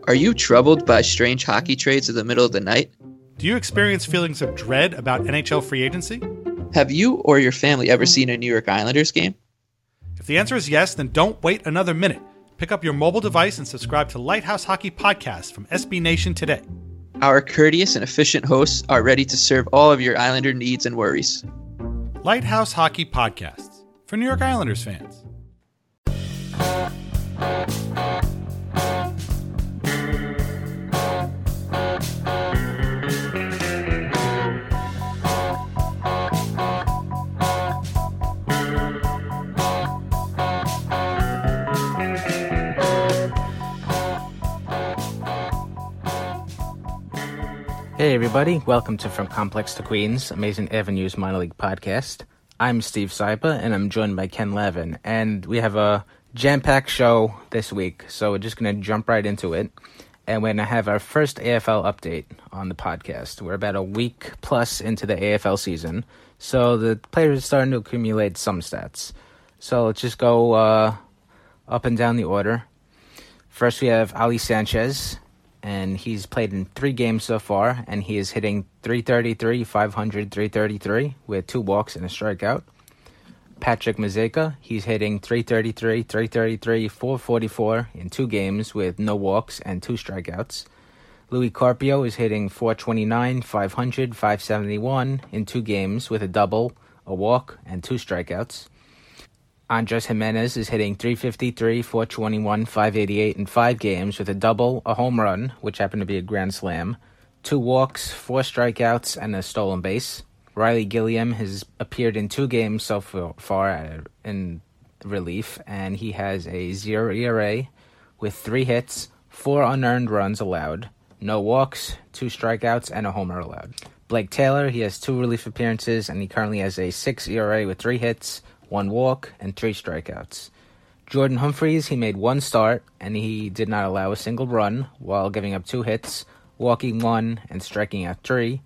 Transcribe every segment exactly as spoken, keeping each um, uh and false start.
Are you troubled by strange hockey trades in the middle of the night? Do you experience feelings of dread about N H L free agency? Have you or your family ever seen a New York Islanders game? If the answer is yes, then don't wait another minute. Pick up your mobile device and subscribe to Lighthouse Hockey Podcast from S B Nation today. Our courteous and efficient hosts are ready to serve all of your Islander needs and worries. Lighthouse Hockey Podcasts for New York Islanders fans. Hey everybody, welcome to From Complex to Queens, Amazing Avenues minor league podcast. I'm Steve Saipa, and I'm joined by Ken Lavin, and we have a jam-packed show this week, so we're just going to jump right into it, and we're going to have our first A F L update on the podcast. We're about a week plus into the A F L season, so the players are starting to accumulate some stats. So let's just go uh, up and down the order. First we have Ali Sanchez, and he's played in three games so far, and he is hitting three thirty-three, five hundred, three thirty-three with two walks and a strikeout. Patrick Mazeka, he's hitting three thirty-three, three thirty-three, four forty-four in two games with no walks and two strikeouts. Louis Carpio is hitting four twenty-nine, five hundred, five seventy-one in two games with a double, a walk, and two strikeouts. Andres Jimenez is hitting three fifty-three, four twenty-one, five eighty-eight in five games with a double, a home run, which happened to be a grand slam, two walks, four strikeouts, and a stolen base. Riley Gilliam has appeared in two games so far in relief, and he has a zero E R A with three hits, four unearned runs allowed, no walks, two strikeouts, and a homer allowed. Blake Taylor, he has two relief appearances, and he currently has a six E R A with three hits, one walk, and three strikeouts. Jordan Humphreys, he made one start, and he did not allow a single run while giving up two hits, walking one, and striking out three.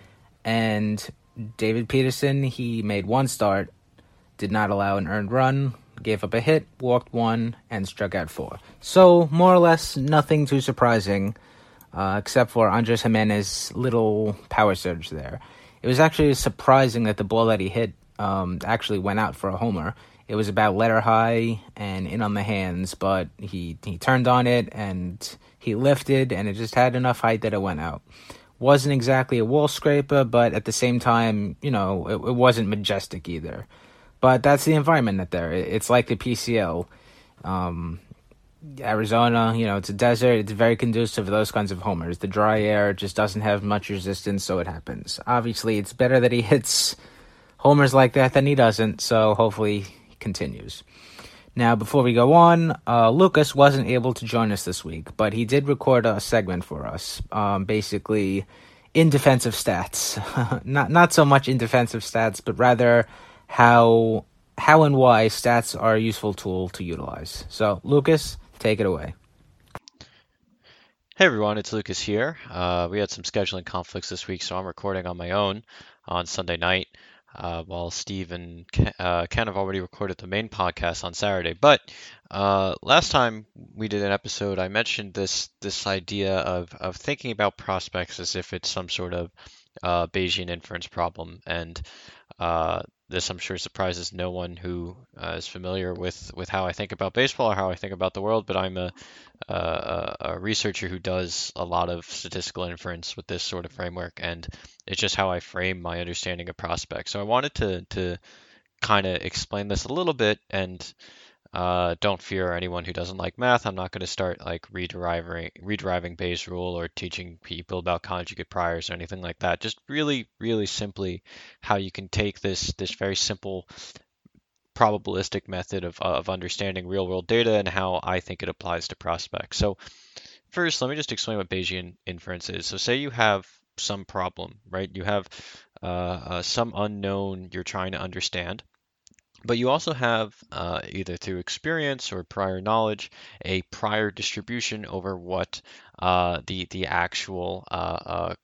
And David Peterson, he made one start, did not allow an earned run, gave up a hit, walked one, and struck out four. So, more or less, nothing too surprising, uh, except for Andres Jimenez's little power surge there. It was actually surprising that the ball that he hit Um, actually went out for a homer. It was about letter high and in on the hands, but he, he turned on it and he lifted, and it just had enough height that it went out. Wasn't exactly a wall scraper, but at the same time, you know, it, it wasn't majestic either. But that's the environment out there. It, it's like the P C L. Um, Arizona, you know, it's a desert. It's very conducive to those kinds of homers. The dry air just doesn't have much resistance, so it happens. Obviously, it's better that he hits homers like that than he doesn't, so hopefully he continues. Now, before we go on, uh, Lucas wasn't able to join us this week, but he did record a segment for us, um, basically in defensive stats. not not so much in defensive stats, but rather how how and why stats are a useful tool to utilize. So, Lucas, take it away. Hey everyone, it's Lucas here. Uh, we had some scheduling conflicts this week, so I'm recording on my own on Sunday night. Uh, while Steve and Ken, uh, Ken have already recorded the main podcast on Saturday. But uh, last time we did an episode, I mentioned this this idea of, of thinking about prospects as if it's some sort of uh, Bayesian inference problem. And uh, this, I'm sure, surprises no one who uh, is familiar with, with how I think about baseball or how I think about the world. But I'm a, a, a researcher who does a lot of statistical inference with this sort of framework, and it's just how I frame my understanding of prospects. So I wanted to to kind of explain this a little bit, and uh, don't fear anyone who doesn't like math. I'm not going to start like rederiving rederiving Bayes' rule or teaching people about conjugate priors or anything like that. Just really, really simply how you can take this this very simple probabilistic method of of understanding real world data and how I think it applies to prospects. So first, let me just explain what Bayesian inference is. So say you have some problem, right? You have uh, uh, some unknown you're trying to understand, but you also have uh, either through experience or prior knowledge, a prior distribution over what uh, the the actual uh, uh,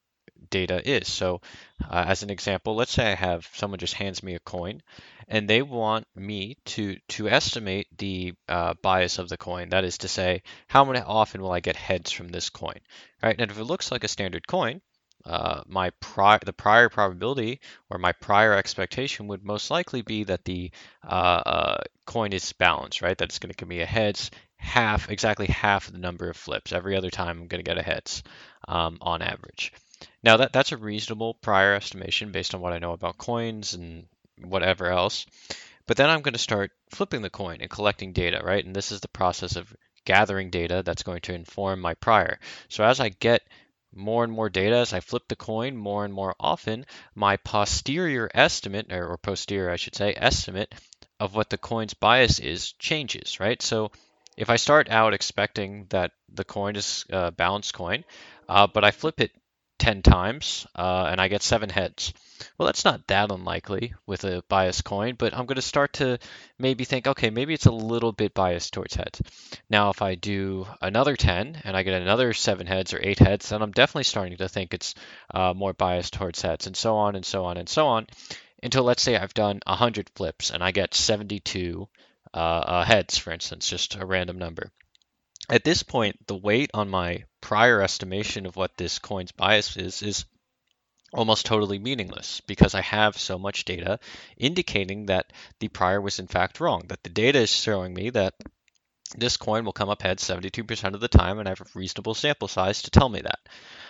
data is. So uh, as an example, let's say I have someone just hands me a coin and they want me to to estimate the uh, bias of the coin. That is to say, how many often will I get heads from this coin, right? And if it looks like a standard coin, uh, my pri the prior probability or my prior expectation would most likely be that the uh, uh, coin is balanced, right? That it's going to give me a heads half, exactly half the number of flips. Every other time I'm going to get a heads um, on average. Now that that's a reasonable prior estimation based on what I know about coins and whatever else. But then I'm going to start flipping the coin and collecting data, right? And this is the process of gathering data that's going to inform my prior. So as I get more and more data, as I flip the coin more and more often, my posterior estimate, or, or posterior, I should say, estimate of what the coin's bias is changes, right? So if I start out expecting that the coin is a balanced coin, uh, but I flip it ten times uh, and I get seven heads. Well, that's not that unlikely with a biased coin, but I'm going to start to maybe think, okay, maybe it's a little bit biased towards heads. Now, if I do another ten and I get another seven heads or eight heads, then I'm definitely starting to think it's uh, more biased towards heads, and so on and so on and so on, until let's say I've done one hundred flips and I get seventy-two uh, uh, heads, for instance, just a random number. At this point, the weight on my prior estimation of what this coin's bias is is almost totally meaningless because I have so much data indicating that the prior was in fact wrong, that the data is showing me that this coin will come up heads seventy-two percent of the time, and I have a reasonable sample size to tell me that.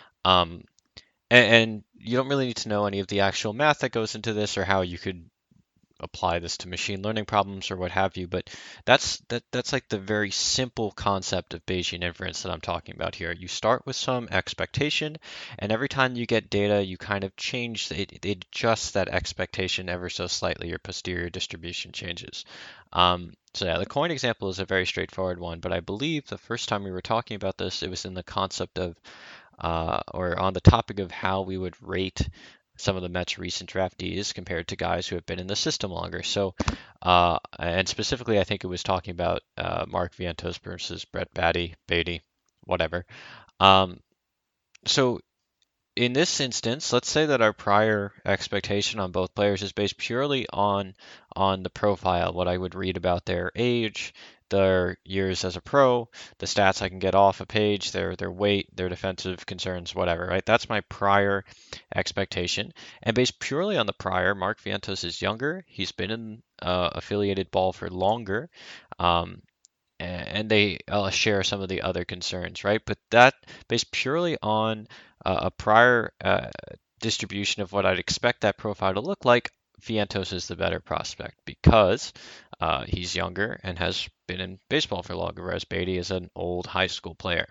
Um, and, and you don't really need to know any of the actual math that goes into this or how you could apply this to machine learning problems or what have you, but that's that that's like the very simple concept of Bayesian inference that I'm talking about here. You start with some expectation, and every time you get data, you kind of change it, it adjusts that expectation ever so slightly. Your posterior distribution changes. Um, so yeah, the coin example is a very straightforward one, but I believe the first time we were talking about this, it was in the concept of uh, or on the topic of how we would rate some of the Mets' recent draftees compared to guys who have been in the system longer. So, uh, and specifically, I think it was talking about uh, Mark Vientos versus Brett Baty, Beatty, whatever. Um, so, in this instance, let's say that our prior expectation on both players is based purely on on the profile, what I would read about their age, their years as a pro, the stats I can get off a page, their their weight, their defensive concerns, whatever, right? That's my prior expectation. And based purely on the prior, Mark Vientos is younger. He's been in uh, affiliated ball for longer. Um, and they uh, share some of the other concerns, right? But that based purely on uh, a prior uh, distribution of what I'd expect that profile to look like, Vientos is the better prospect because uh, he's younger and has been in baseball for longer, whereas Beatty is an old high school player.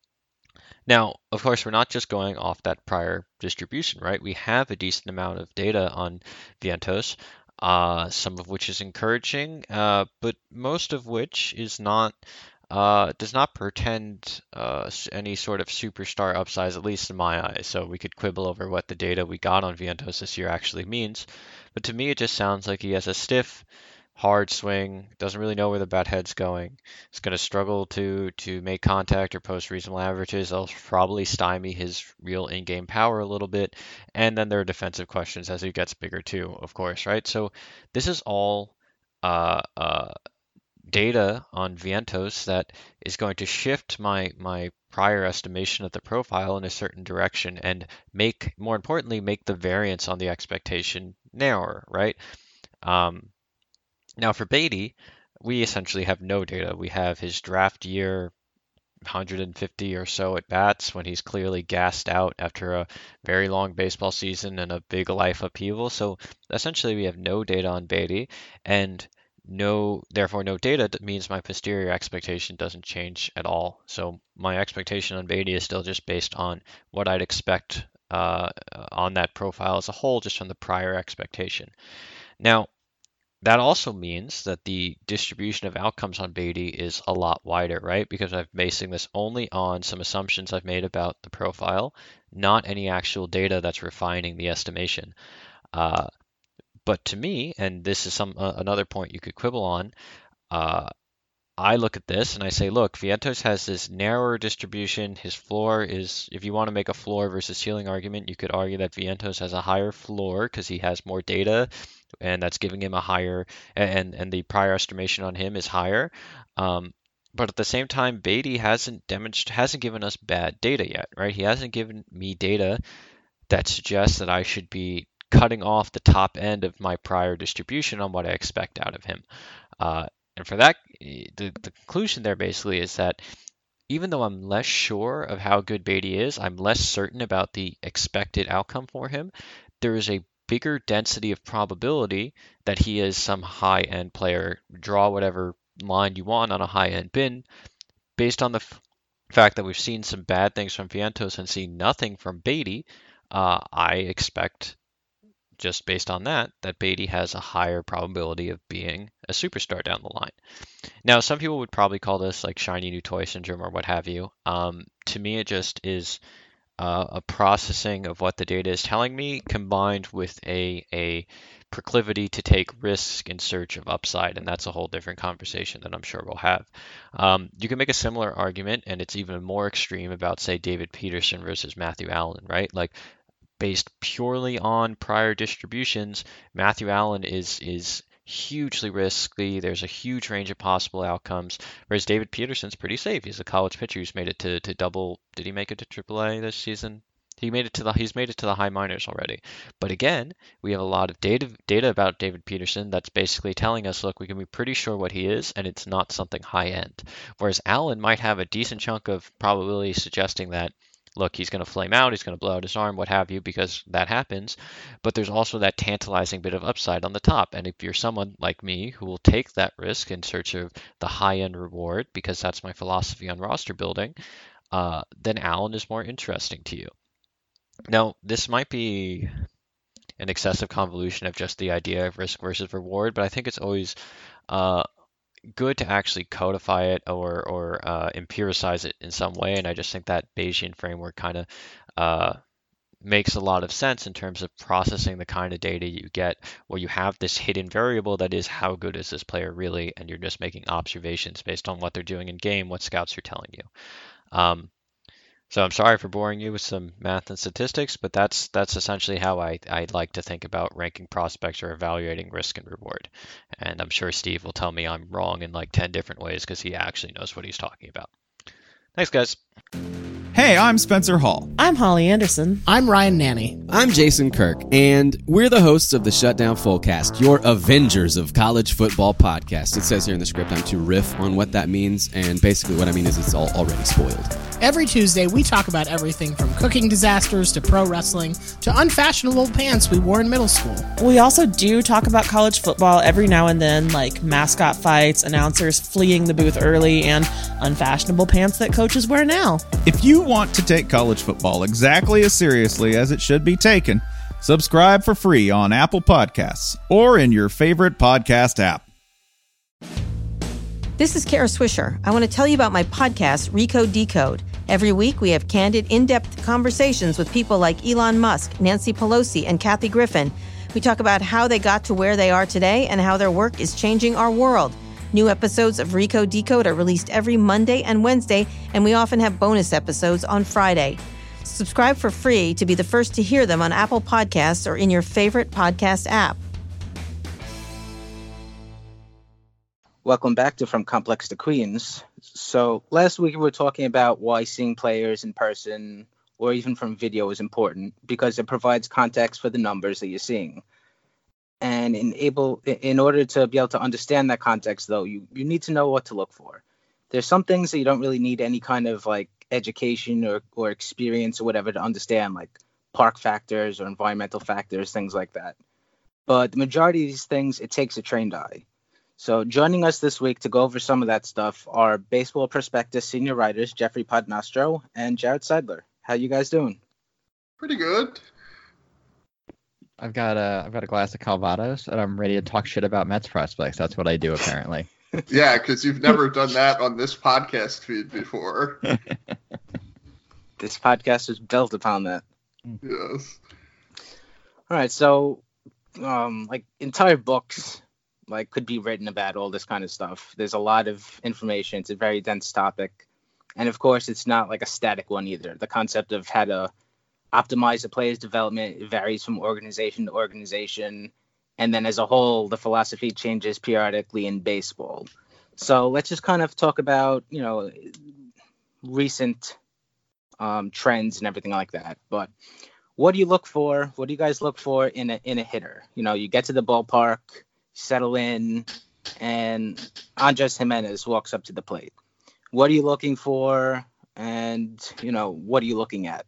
Now, of course, we're not just going off that prior distribution, right? We have a decent amount of data on Vientos, uh, some of which is encouraging, uh, but most of which is not uh, does not portend uh, any sort of superstar upsize, at least in my eyes. So we could quibble over what the data we got on Vientos this year actually means, but to me it just sounds like he has a stiff, hard swing, doesn't really know where the bat head's going. He's going to struggle to to make contact or post reasonable averages. They'll probably stymie his real in-game power a little bit. And then there are defensive questions as he gets bigger too, of course, right? So this is all uh, uh, data on Vientos that is going to shift my my prior estimation of the profile in a certain direction and make, more importantly, make the variance on the expectation narrower, right? Um, Now for Beatty, we essentially have no data. We have his draft year, one hundred fifty or so at bats when he's clearly gassed out after a very long baseball season and a big life upheaval. So essentially we have no data on Beatty, and no, therefore no data means my posterior expectation doesn't change at all. So my expectation on Beatty is still just based on what I'd expect uh, on that profile as a whole, just from the prior expectation. Now, that also means that the distribution of outcomes on Beatty is a lot wider, right? Because I'm basing this only on some assumptions I've made about the profile, not any actual data that's refining the estimation. Uh, but to me, and this is some uh, another point you could quibble on, uh, I look at this and I say, look, Vientos has this narrower distribution. His floor is, if you want to make a floor versus ceiling argument, you could argue that Vientos has a higher floor because he has more data, and that's giving him a higher, and and the prior estimation on him is higher. Um, but at the same time, Beatty hasn't demonstrated, hasn't given us bad data yet, right? He hasn't given me data that suggests that I should be cutting off the top end of my prior distribution on what I expect out of him. Uh, and for that, the, the conclusion there basically is that even though I'm less sure of how good Beatty is, I'm less certain about the expected outcome for him. There is a bigger density of probability that he is some high-end player. Draw whatever line you want on a high-end bin based on the f- fact that we've seen some bad things from Vientos and seen nothing from Beatty. Uh, I expect, just based on that, that Beatty has a higher probability of being a superstar down the line. Now, some people would probably call this like shiny new toy syndrome or what have you. Um, to me, it just is uh, a processing of what the data is telling me combined with a, a proclivity to take risk in search of upside, and that's a whole different conversation that I'm sure we'll have. Um, you can make a similar argument, and it's even more extreme about, say, David Peterson versus Matthew Allen, right? Like, based purely on prior distributions, Matthew Allen is is hugely risky. There's a huge range of possible outcomes, whereas David Peterson's pretty safe. He's a college pitcher who's made it to, to double. Did he make it to triple A this season? He made it to the he's made it to the high minors already. But again, we have a lot of data data about David Peterson that's basically telling us, look, we can be pretty sure what he is, and it's not something high end. Whereas Allen might have a decent chunk of probability suggesting that, look, he's going to flame out, he's going to blow out his arm, what have you, because that happens. But there's also that tantalizing bit of upside on the top. And if you're someone like me who will take that risk in search of the high-end reward, because that's my philosophy on roster building, uh, then Allen is more interesting to you. Now, this might be an excessive convolution of just the idea of risk versus reward, but I think it's always uh, good to actually codify it or or uh, empiricize it in some way, and I just think that Bayesian framework kind of uh, makes a lot of sense in terms of processing the kind of data you get where you have this hidden variable that is how good is this player really, and you're just making observations based on what they're doing in game, what scouts are telling you. Um, So I'm sorry for boring you with some math and statistics, but that's that's essentially how I, I like to think about ranking prospects or evaluating risk and reward. And I'm sure Steve will tell me I'm wrong in like ten different ways because he actually knows what he's talking about. Thanks, guys. Hey, I'm Spencer Hall. I'm Holly Anderson. I'm Ryan Nanny. I'm Jason Kirk, and we're the hosts of the Shutdown Fullcast, your Avengers of College Football podcast. It says here in the script I'm to riff on what that means, and basically what I mean is it's all already spoiled. Every Tuesday, we talk about everything from cooking disasters to pro wrestling to unfashionable pants we wore in middle school. We also do talk about college football every now and then, like mascot fights, announcers fleeing the booth early, and unfashionable pants that coaches wear now. If you want to take college football exactly as seriously as it should be taken, subscribe for free on Apple Podcasts or in your favorite podcast app. This is Kara Swisher. I want to tell you about my podcast, Recode Decode. Every week, we have candid, in-depth conversations with people like Elon Musk, Nancy Pelosi, and Kathy Griffin. We talk about how they got to where they are today and how their work is changing our world. New episodes of Recode Decode are released every Monday and Wednesday, and we often have bonus episodes on Friday. Subscribe for free to be the first to hear them on Apple Podcasts or in your favorite podcast app. Welcome back to From Complex to Queens. So last week we were talking about why seeing players in person or even from video is important, because it provides context for the numbers that you're seeing. And in able, in order to be able to understand that context, though, you, you need to know what to look for. There's some things that you don't really need any kind of like education or, or experience or whatever to understand, like park factors or environmental factors, things like that. But the majority of these things, it takes a trained eye. So joining us this week to go over some of that stuff are Baseball Prospectus senior writers Jeffrey Padnastro and Jared Seidler. How you guys doing? Pretty good. I've got a I've got a glass of Calvados, and I'm ready to talk shit about Mets prospects. That's what I do, apparently. Yeah, because you've never done that on this podcast feed before. This podcast is built upon that. Yes. All right, so um, like entire books like could be written about, all this kind of stuff. There's a lot of information. It's a very dense topic. And of course, it's not like a static one either. The concept of how to optimize a player's development varies from organization to organization. And then as a whole, the philosophy changes periodically in baseball. So let's just kind of talk about, you know, recent um, trends and everything like that. But what do you look for? What do you guys look for in a in a hitter? You know, you get to the ballpark, settle in, and Andres Gimenez walks up to the plate. What are you looking for? And, you know, what are you looking at?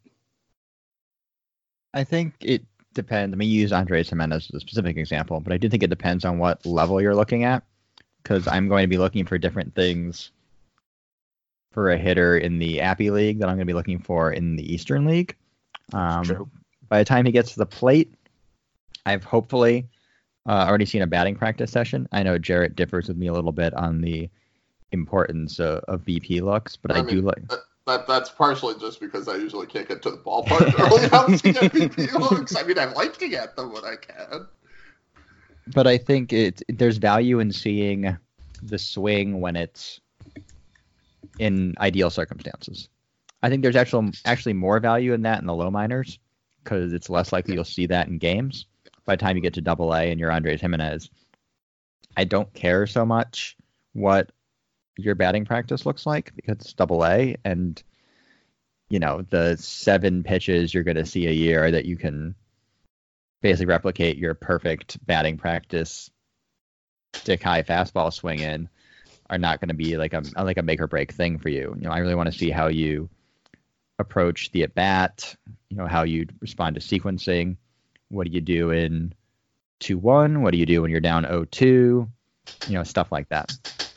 I think it depends. I mean, you use Andres Gimenez as a specific example, but I do think it depends on what level you're looking at, because I'm going to be looking for different things for a hitter in the Appy League that I'm going to be looking for in the Eastern League. Um, True. By the time he gets to the plate, I've hopefully uh, already seen a batting practice session. I know Jarrett differs with me a little bit on the importance of, of B P looks, but I, I mean, do like... That, that's partially just because I usually can't get to the ballpark early enough to get B P looks. I mean, I like to get them when I can. But I think it, there's value in seeing the swing when it's in ideal circumstances. I think there's actually actually more value in that in the low minors, because it's less likely you'll see that in games. By the time you get to Double A and you're Andres Gimenez, I don't care so much what your batting practice looks like, because it's Double A, and you know the seven pitches you're going to see a year that you can basically replicate your perfect batting practice stick high fastball swing in are not going to be like a like a make or break thing for you. You know, I really want to see how you approach the at bat. You know, how you respond to sequencing. What do you do in two one? What do you do when you're down oh two? You know, stuff like that.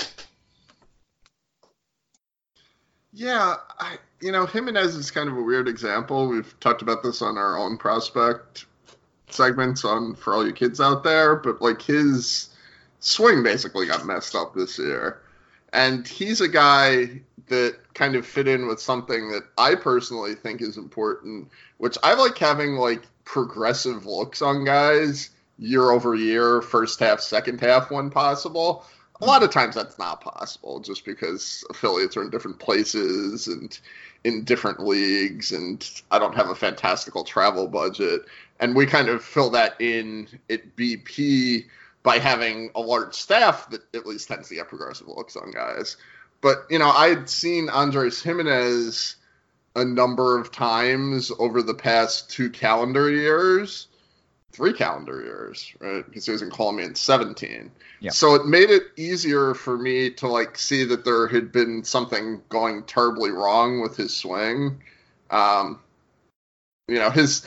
Yeah, I, you know, Gimenez is kind of a weird example. We've talked about this on our own prospect segments on For All You Kids Out There, but like his swing basically got messed up this year. And he's a guy that kind of fit in with something that I personally think is important, which I like having like progressive looks on guys year over year, first half, second half when possible. A lot of times that's not possible just because affiliates are in different places and in different leagues, and I don't have a fantastical travel budget. And we kind of fill that in at B P by having a large staff that at least tends to get progressive looks on guys. But, you know, I'd seen Andres Gimenez a number of times over the past two calendar years. Three calendar years, right? Because he was in Columbia in seventeen. Yeah. So it made it easier for me to like see that there had been something going terribly wrong with his swing. Um, you know, his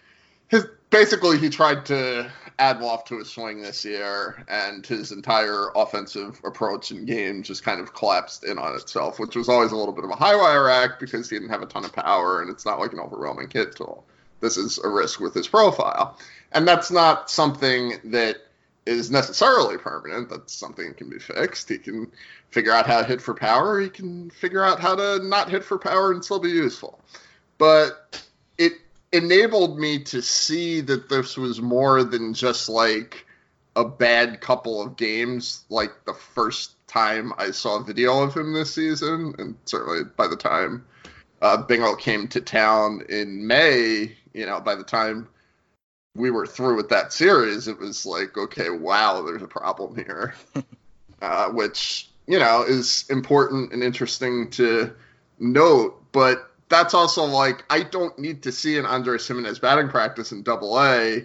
his basically he tried to add loft to his swing this year, and his entire offensive approach in game just kind of collapsed in on itself, which was always a little bit of a high wire act because he didn't have a ton of power, and it's not like an overwhelming hit tool. This is a risk with his profile. And that's not something that is necessarily permanent. That's something that can be fixed. He can figure out how to hit for power. He can figure out how to not hit for power and still be useful. But it enabled me to see that this was more than just like a bad couple of games, like the first time I saw video of him this season. And certainly by the time uh, Bingo came to town in May, you know, by the time we were through with that series, it was like, okay, wow, there's a problem here, uh, which, you know, is important and interesting to note. But that's also like, I don't need to see an Andres Gimenez batting practice in Double A,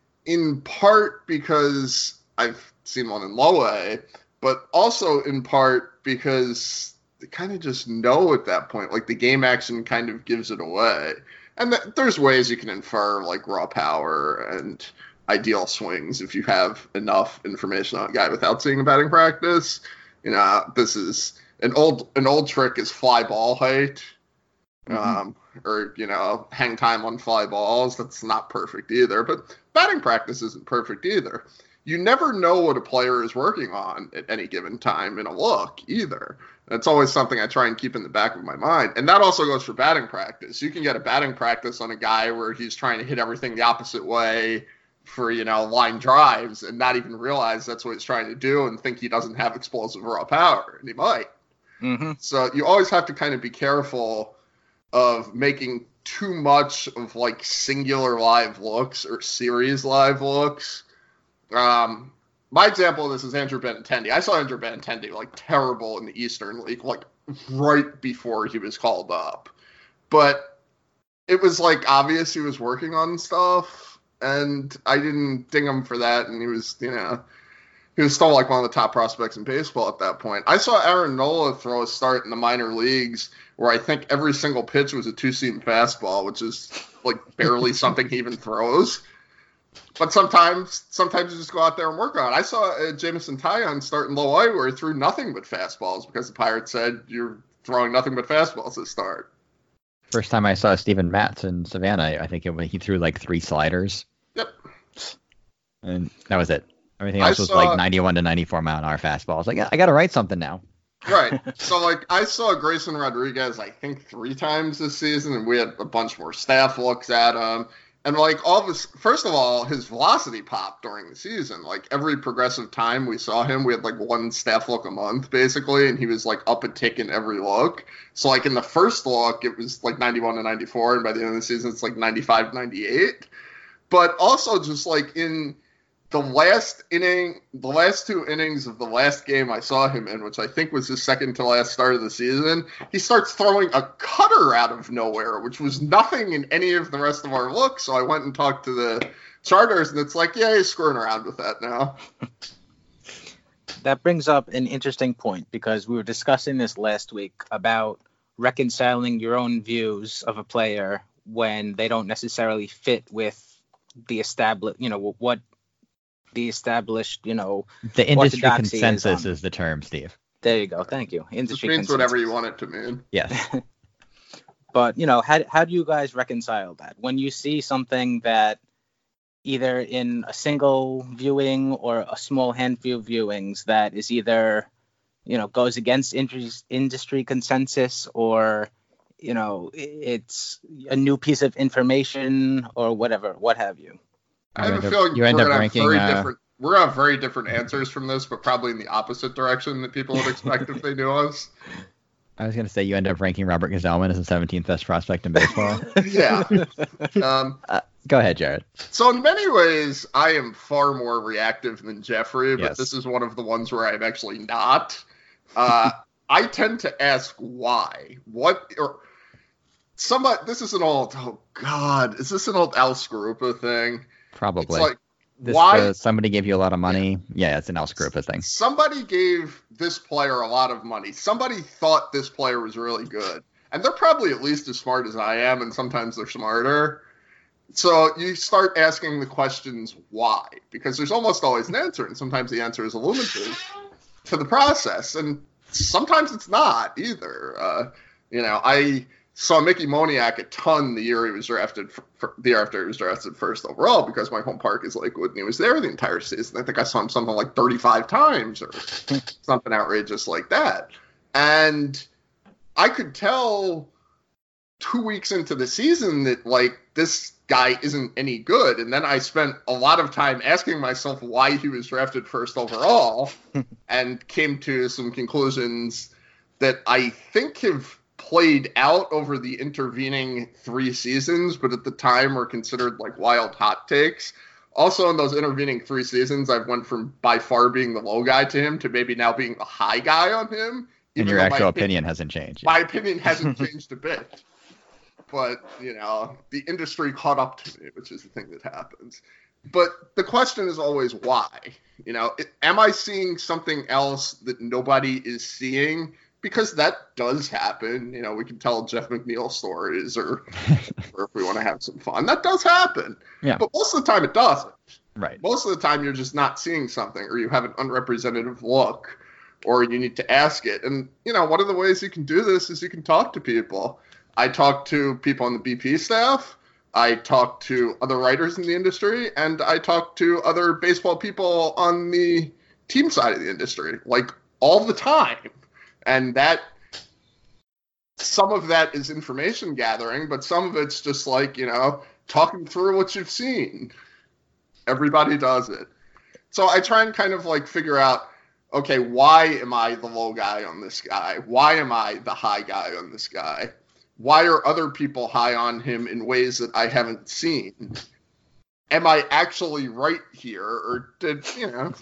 in part because I've seen one in Low A, but also in part because they kind of just know at that point, like the game action kind of gives it away. And th- there's ways you can infer like raw power and ideal swings if you have enough information on a guy without seeing a batting practice. You know, this is an old an old trick is fly ball height, mm-hmm. um, or you know, hang time on fly balls. That's not perfect either. But batting practice isn't perfect either. You never know what a player is working on at any given time in a look either. That's always something I try and keep in the back of my mind. And that also goes for batting practice. You can get a batting practice on a guy where he's trying to hit everything the opposite way for, you know, line drives and not even realize that's what he's trying to do and think he doesn't have explosive raw power, and he might. Mm-hmm. So you always have to kind of be careful of making too much of like singular live looks or series live looks. Um, my example of this is Andrew Benintendi. I saw Andrew Benintendi like terrible in the Eastern League, like right before he was called up. But it was like obvious he was working on stuff, and I didn't ding him for that. And he was, you know, he was still like one of the top prospects in baseball at that point. I saw Aaron Nola throw a start in the minor leagues where I think every single pitch was a two-seam fastball, which is like barely something he even throws. But sometimes, sometimes you just go out there and work on it. I saw uh, Jameson Taillon start in low A where he threw nothing but fastballs because the Pirates said you're throwing nothing but fastballs to start. First time I saw Steven Matz in Savannah, I think it, he threw like three sliders. Yep. And that was it. Everything else I was saw, like ninety-one to ninety-four mile an hour fastballs. Like, I got to write something now. Right. So, like, I saw Grayson Rodriguez, I think, three times this season, and we had a bunch more staff looks at him. And, like, all of his, first of all, his velocity popped during the season. Like, every progressive time we saw him, we had, like, one staff look a month, basically, and he was, like, up a tick in every look. So, like, in the first look, it was, like, ninety-one to ninety-four, and by the end of the season, it's, like, ninety-five to ninety-eight. But also just, like, in the last inning, the last two innings of the last game I saw him in, which I think was his second to last start of the season, he starts throwing a cutter out of nowhere, which was nothing in any of the rest of our looks. So I went and talked to the starters, and it's like, yeah, he's screwing around with that now. That brings up an interesting point, because we were discussing this last week about reconciling your own views of a player when they don't necessarily fit with the established, you know, what the established, you know, the industry consensus is, is the term, Steve. There you go. Thank you. Industry Which means consensus. whatever you want it to mean. Yes. But, you know, how how do you guys reconcile that? When you see something that either in a single viewing or a small handful of viewings that is either, you know, goes against industry, industry consensus, or, you know, it's a new piece of information or whatever, what have you. I have a feeling we're gonna have very uh, different. We're gonna have very different answers from this, but probably in the opposite direction that people would expect if they knew us. I was gonna say you end up ranking Robert Gazelman as the seventeenth best prospect in baseball. Yeah. Um, uh, go ahead, Jared. So in many ways, I am far more reactive than Jeffrey, but yes. This is one of the ones where I'm actually not. Uh, I tend to ask why. What or somebody? This is an old. Oh God, is this an old Al Scarupa thing? Probably. It's like, this, why uh, somebody gave you a lot of money? Yeah, yeah, it's an Al Scarupa thing. Somebody gave this player a lot of money. Somebody thought this player was really good. And they're probably at least as smart as I am, and sometimes they're smarter. So you start asking the questions why, because there's almost always an answer, and sometimes the answer is illuminative to the process, and sometimes it's not either. Uh, you know, I saw Mickey Moniak a ton the year he was drafted, for, for, the year after he was drafted first overall, because my home park is Lakewood, and he was there the entire season. I think I saw him something like thirty-five times or something outrageous like that. And I could tell two weeks into the season that, like, this guy isn't any good. And then I spent a lot of time asking myself why he was drafted first overall and came to some conclusions that I think have played out over the intervening three seasons, but at the time were considered like wild hot takes. Also, in those intervening three seasons, I've went from by far being the low guy to him to maybe now being the high guy on him. And your actual opinion, opinion hasn't changed. My opinion hasn't changed a bit. But, you know, the industry caught up to me, which is the thing that happens. But the question is always why. You know, it, am I seeing something else that nobody is seeing? Because that does happen. You know, we can tell Jeff McNeil stories or, or if we want to have some fun. That does happen. Yeah. But most of the time it doesn't. Right. Most of the time you're just not seeing something, or you have an unrepresentative look, or you need to ask it. And, you know, one of the ways you can do this is you can talk to people. I talk to people on the B P staff. I talk to other writers in the industry, and I talk to other baseball people on the team side of the industry, like all the time. And that, some of that is information gathering, but some of it's just like, you know, talking through what you've seen. Everybody does it. So I try and kind of like figure out, okay, why am I the low guy on this guy? Why am I the high guy on this guy? Why are other people high on him in ways that I haven't seen? Am I actually right here, or did, you know?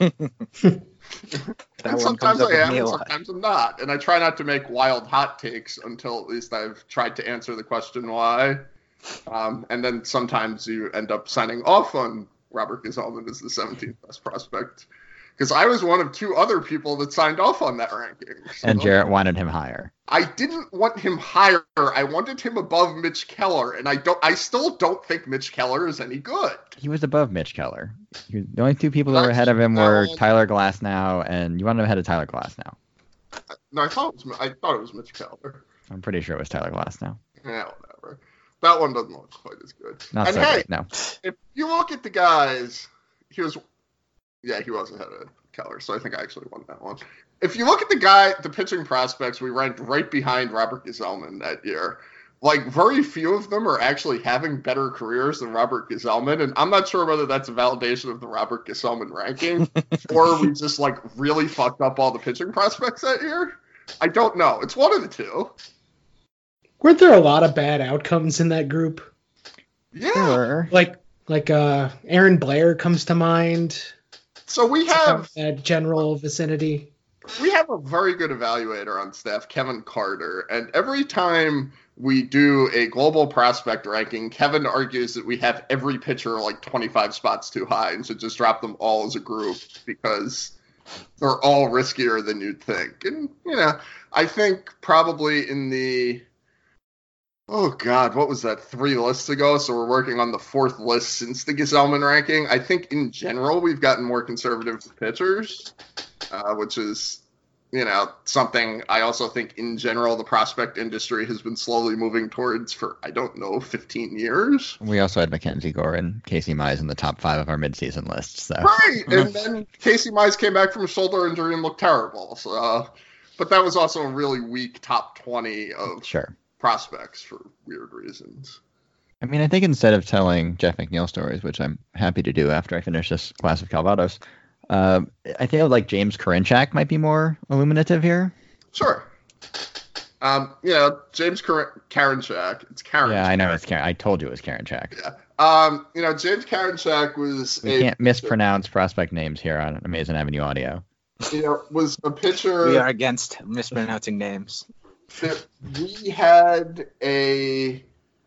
And sometimes I am, and sometimes I'm not. And I try not to make wild hot takes until at least I've tried to answer the question why. Um, and then sometimes you end up signing off on Robert Gsellman as the seventeenth best prospect. Because I was one of two other people that signed off on that ranking. So and Jarrett wanted him higher. I didn't want him higher. I wanted him above Mitch Keller, and I don't. I still don't think Mitch Keller is any good. He was above Mitch Keller. The only two people that were ahead of him were Tyler Glasnow, and you wanted him ahead of Tyler Glasnow. No, I thought it was. I thought it was Mitch Keller. I'm pretty sure it was Tyler Glasnow. Yeah, whatever. That one doesn't look quite as good. Not and so hey, great, no. If you look at the guys, he was. Yeah, he was ahead of Keller, so I think I actually won that one. If you look at the guy, the pitching prospects, we ranked right behind Robert Gsellman that year. Like, very few of them are actually having better careers than Robert Gsellman, and I'm not sure whether that's a validation of the Robert Gsellman ranking, or we just, like, really fucked up all the pitching prospects that year. I don't know. It's one of the two. Weren't there a lot of bad outcomes in that group? Yeah. Sure. Like, like uh, Aaron Blair comes to mind. So we have that general vicinity. We have a very good evaluator on staff, Kevin Carter, and every time we do a global prospect ranking, Kevin argues that we have every pitcher like twenty-five spots too high and should just drop them all as a group because they're all riskier than you'd think. And, you know, I think probably in the Oh, God, what was that, three lists ago? So we're working on the fourth list since the Gsellman ranking. I think in general we've gotten more conservative with pitchers, uh, which is, you know, something I also think in general the prospect industry has been slowly moving towards for, I don't know, fifteen years. We also had Mackenzie Gore and Casey Mize in the top five of our midseason lists. So. Right, and then Casey Mize came back from a shoulder injury and looked terrible. So, uh, but that was also a really weak top twenty of... Sure. prospects for weird reasons. I mean, I think instead of telling Jeff McNeil stories, which I'm happy to do after I finish this glass of Calvados, uh, I think like James Karinchak might be more illuminative here. Sure. Um, you know, James Kar- Karinchak. It's Karinchak. Yeah, I know it's Karen. I told you it was Karinchak. Yeah. Um, you know, James Karinchak was. We a can't mispronounce prospect names here on Amazing Avenue Audio. You know, was a pitcher. We are against mispronouncing names. We had a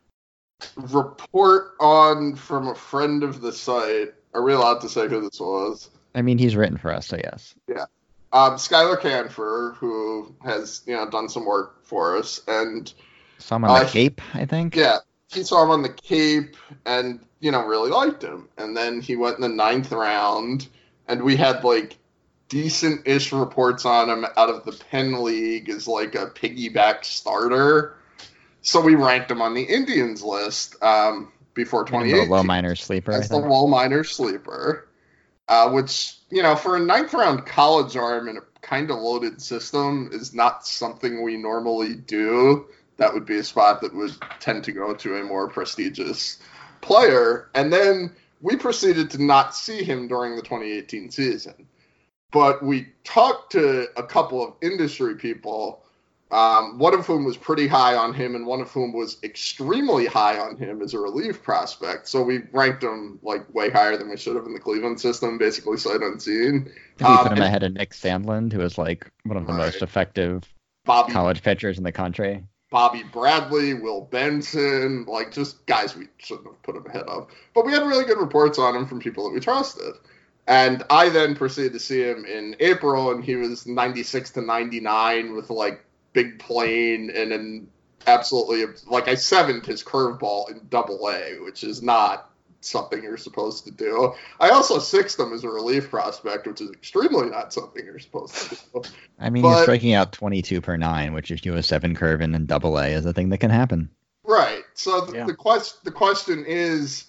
report on from a friend of the site. Are we allowed to say who this was? I mean, he's written for us, so yes. Yeah. Um, Skylar Canfor, who has, you know, done some work for us. And saw him on the uh, Cape, I think. Yeah. He saw him on the Cape and, you know, really liked him. And then he went in the ninth round, and we had, like, decent-ish reports on him out of the Penn League as like a piggyback starter. So we ranked him on the Indians list um, before twenty eighteen. The low minor sleeper. As the low minor sleeper, uh, which, you know, for a ninth round college arm in a kind of loaded system is not something we normally do. That would be a spot that would tend to go to a more prestigious player. And then we proceeded to not see him during the twenty eighteen season. But we talked to a couple of industry people, um, one of whom was pretty high on him and one of whom was extremely high on him as a relief prospect. So we ranked him like way higher than we should have in the Cleveland system, basically sight unseen. I think we um, put him and, ahead of Nick Sandlin, who is like one of the right. most effective Bobby, college pitchers in the country. Bobby Bradley, Will Benson, like just guys we shouldn't have put him ahead of. But we had really good reports on him from people that we trusted. And I then proceeded to see him in April, and he was ninety-six to ninety-nine with like big plane and an absolutely like I sevened his curveball in Double A, which is not something you're supposed to do. I also sixth him as a relief prospect, which is extremely not something you're supposed to do. I mean, but, you're striking out twenty-two per nine, which if you have a seven curve in and Double A is a thing that can happen. Right. So the, yeah. the question the question is.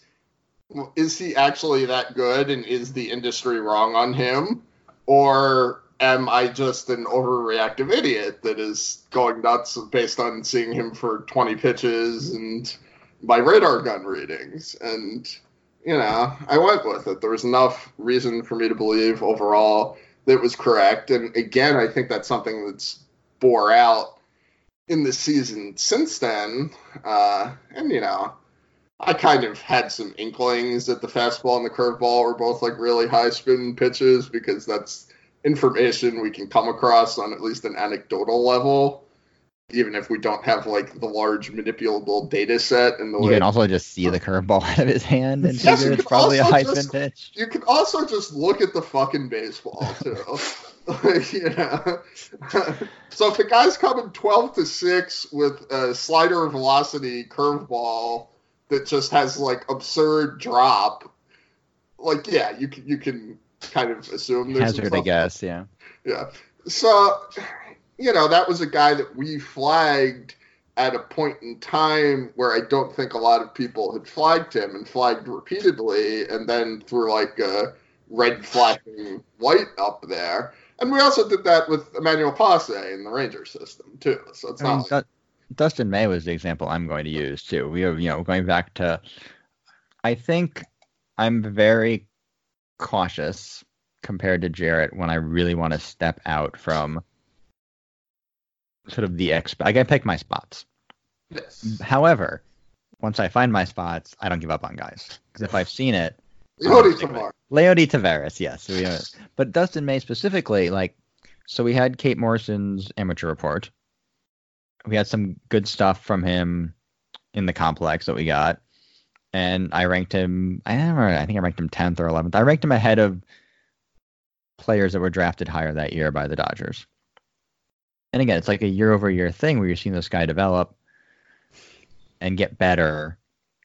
Is he actually that good, and is the industry wrong on him? Or am I just an overreactive idiot that is going nuts based on seeing him for twenty pitches and my radar gun readings? And, you know, I went with it. There was enough reason for me to believe overall that it was correct. And again, I think that's something that's bore out in the season since then. Uh, and, you know, I kind of had some inklings that the fastball and the curveball were both like really high spin pitches because that's information we can come across on at least an anecdotal level, even if we don't have like the large manipulable data set. And the you way can also just see the curveball out of his hand and yes, figure it's probably a high just, spin pitch. You can also just look at the fucking baseball too. Like, you know. So if the guy's coming twelve to six with a slider velocity curveball that just has like absurd drop, like yeah, you can you can kind of assume there's hazard a guess, yeah. Yeah. So, you know, that was a guy that we flagged at a point in time where I don't think a lot of people had flagged him and flagged repeatedly, and then threw like a red flashing white up there. And we also did that with Emmanuel Passe in the Ranger system too. So it's I not mean, like, Du- Dustin May was the example I'm going to use too. We are, you know, going back to, I think I'm very cautious compared to Jarrett when I really want to step out from sort of the exp. Like I pick my spots. Yes. However, once I find my spots, I don't give up on guys because if I've seen it. Leody Taveras. Leody Taveras, yes. We, uh, but Dustin May specifically, like, so we had Kate Morrison's amateur report. We had some good stuff from him in the complex that we got. And I ranked him, I don't remember, I think I ranked him tenth or eleventh. I ranked him ahead of players that were drafted higher that year by the Dodgers. And again, it's like a year over year thing where you're seeing this guy develop and get better.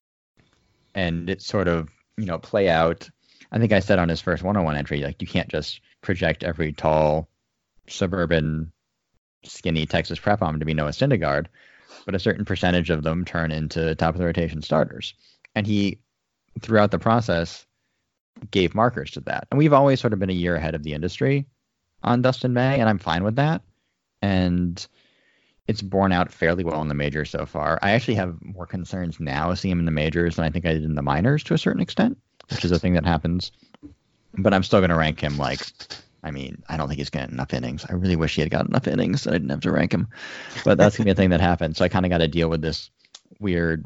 And it's sort of, you know, play out. I think I said on his first one oh one entry, like, you can't just project every tall, suburban, skinny Texas prep arm to be Noah Syndergaard, but a certain percentage of them turn into top of the rotation starters. And he, throughout the process, gave markers to that. And we've always sort of been a year ahead of the industry on Dustin May, and I'm fine with that. And it's borne out fairly well in the majors so far. I actually have more concerns now seeing him in the majors than I think I did in the minors to a certain extent, which is a thing that happens. But I'm still going to rank him like, I mean, I don't think he's getting enough innings. I really wish he had got enough innings that I didn't have to rank him. But that's going to be a thing that happens. So I kind of got to deal with this weird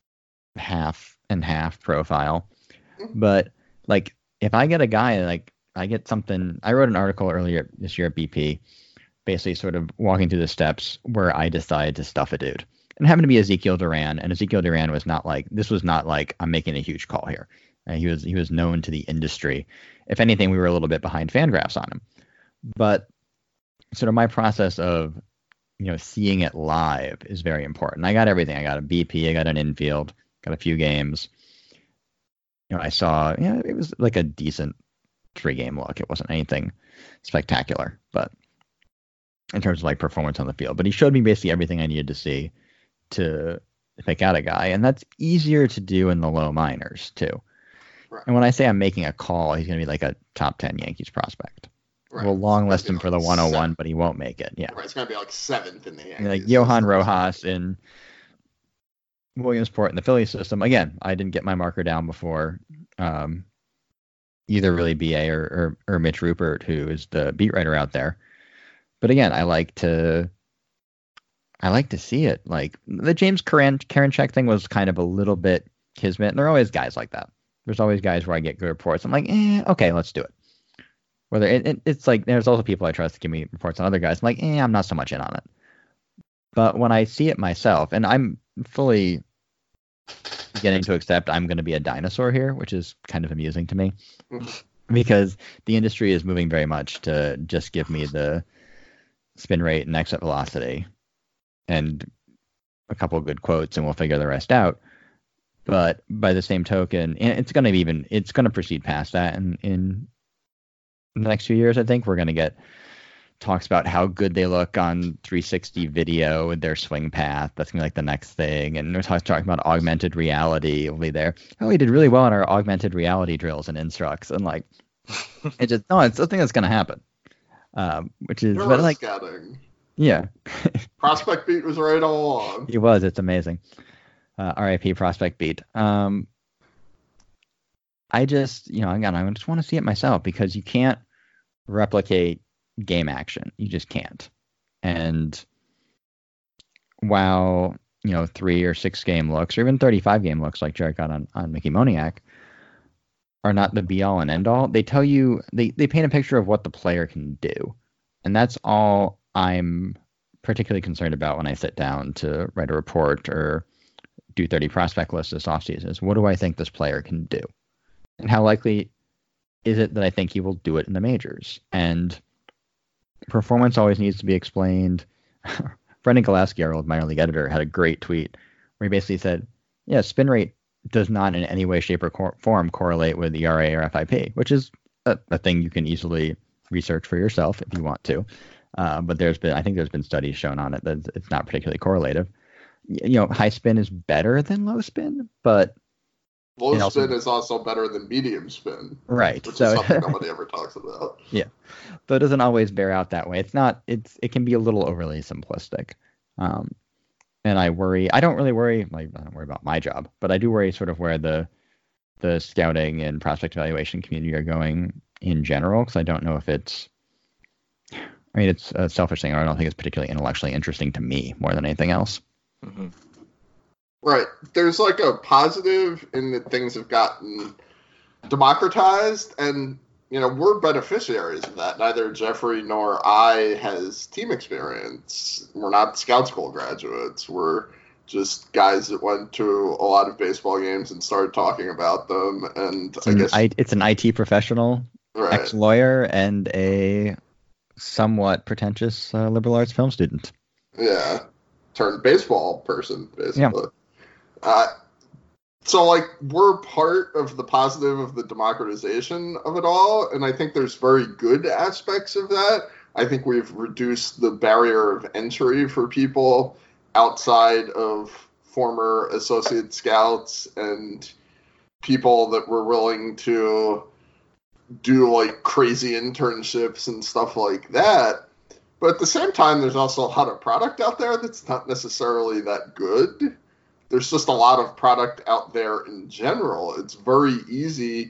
half and half profile. But like, if I get a guy, like I get something, I wrote an article earlier this year at B P, basically sort of walking through the steps where I decided to stuff a dude. And it happened to be Ezekiel Duran, and Ezekiel Duran was not like, this was not like, I'm making a huge call here. Uh, he was he was known to the industry. If anything, we were a little bit behind Fangraphs on him. But sort of my process of, you know, seeing it live is very important. I got everything. I got a B P, I got an infield, got a few games. You know, I saw, you know, it was like a decent three-game look. It wasn't anything spectacular, but in terms of like performance on the field. But he showed me basically everything I needed to see to pick out a guy. And that's easier to do in the low minors too. Right. And when I say I'm making a call, he's going to be like a top ten Yankees prospect. Right. We'll long list him like for the one oh one, seven. But he won't make it. Yeah. Right. It's going to be like seventh in the Yankees. Like Johan Rojas in Williamsport in the Philly system. Again, I didn't get my marker down before um, either really B A or, or, or Mitch Rupert, who is the beat writer out there. But again, I like to, I like to see it. Like the James Karan, Karinchak thing was kind of a little bit kismet, and there are always guys like that. There's always guys where I get good reports. I'm like, eh, okay, let's do it. Whether it, it, it's like, there's also people I trust to give me reports on other guys. I'm like, eh, I'm not so much in on it. But when I see it myself, and I'm fully beginning to accept I'm going to be a dinosaur here, which is kind of amusing to me, because the industry is moving very much to just give me the spin rate and exit velocity and a couple of good quotes and we'll figure the rest out. But by the same token, and it's going to be even, it's going to proceed past that in, in the next few years. I think we're going to get talks about how good they look on three sixty video with their swing path. That's going to be like the next thing. And we're talking about augmented reality will be there. Oh, we did really well on our augmented reality drills and instructs. And like, it just, no, it's the thing that's going to happen. Um, which is but like, scouting. Yeah. Prospect Beat was right all along. He was. It's amazing. Uh, R I P Prospect Beat. Um, I just, you know, again, I just want to see it myself because you can't replicate game action. You just can't. And while, you know, three or six game looks, or even thirty-five game looks like Jared got on, on Mickey Moniak, are not the be all and end all. They tell you, they, they paint a picture of what the player can do. And that's all I'm particularly concerned about when I sit down to write a report or do thirty prospect lists this offseason is what do I think this player can do? And how likely is it that I think he will do it in the majors? And performance always needs to be explained. Brendan Golaski, our old minor league editor, had a great tweet where he basically said, yeah, spin rate does not in any way, shape, or cor- form correlate with E R A or F I P, which is a, a thing you can easily research for yourself if you want to. Uh, but there's been, I think there's been studies shown on it that it's not particularly correlative. You know, high spin is better than low spin, but low spin also, is also better than medium spin, right? Which so, is something nobody ever talks about. Yeah, but it doesn't always bear out that way. It's not. It's it can be a little overly simplistic, um, and I worry. I don't really worry. Like I don't worry about my job, but I do worry sort of where the the scouting and prospect evaluation community are going in general, because I don't know if it's. I mean, it's a selfish thing, or I don't think it's particularly intellectually interesting to me more than anything else. Mm-hmm. Right. There's like a positive in that things have gotten democratized, and, you know, we're beneficiaries of that. Neither Jeffrey nor I has team experience. We're not scout school graduates. We're just guys that went to a lot of baseball games and started talking about them. And it's I an guess I, it's an I T professional, right. ex-lawyer, and a somewhat pretentious uh, liberal arts film student. Yeah. Turned baseball person, basically. Yeah. Uh, so, like, we're part of the positive of the democratization of it all, and I think there's very good aspects of that. I think we've reduced the barrier of entry for people outside of former associate scouts and people that were willing to do, like, crazy internships and stuff like that. But at the same time, there's also a lot of product out there that's not necessarily that good. There's just a lot of product out there in general. It's very easy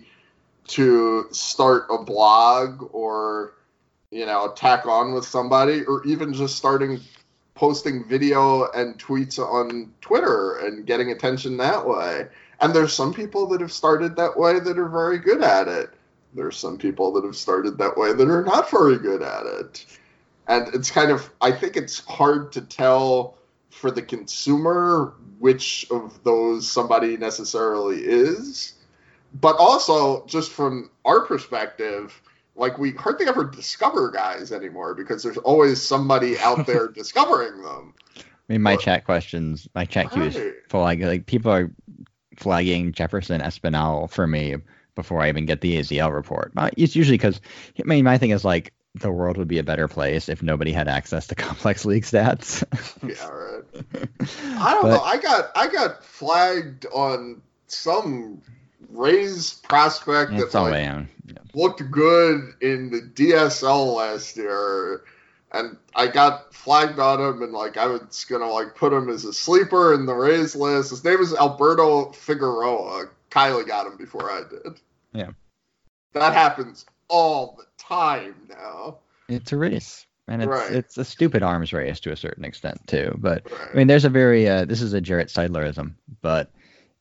to start a blog or, you know, tack on with somebody, or even just starting posting video and tweets on Twitter and getting attention that way. And there's some people that have started that way that are very good at it. There's some people that have started that way that are not very good at it. And it's kind of, I think it's hard to tell for the consumer which of those somebody necessarily is. But also, just from our perspective, like, we hardly ever discover guys anymore because there's always somebody out there discovering them. I mean, my but, chat questions, my chat queue is full. Like, like, people are flagging Jefferson Espinal for me before I even get the A Z L report. It's usually because, I mean, my thing is, like, the world would be a better place if nobody had access to complex league stats. Yeah, right. I don't but, know. I got I got flagged on some Rays prospect that like, yeah. looked good in the D S L last year, and I got flagged on him, and like I was gonna like put him as a sleeper in the Rays list. His name is Alberto Figueroa. Kylie got him before I did. Yeah, that happens all the time now. It's a race, and it's right. it's a stupid arms race to a certain extent too. But right. I mean, there's a very uh, this is a Jarrett Seidlerism, but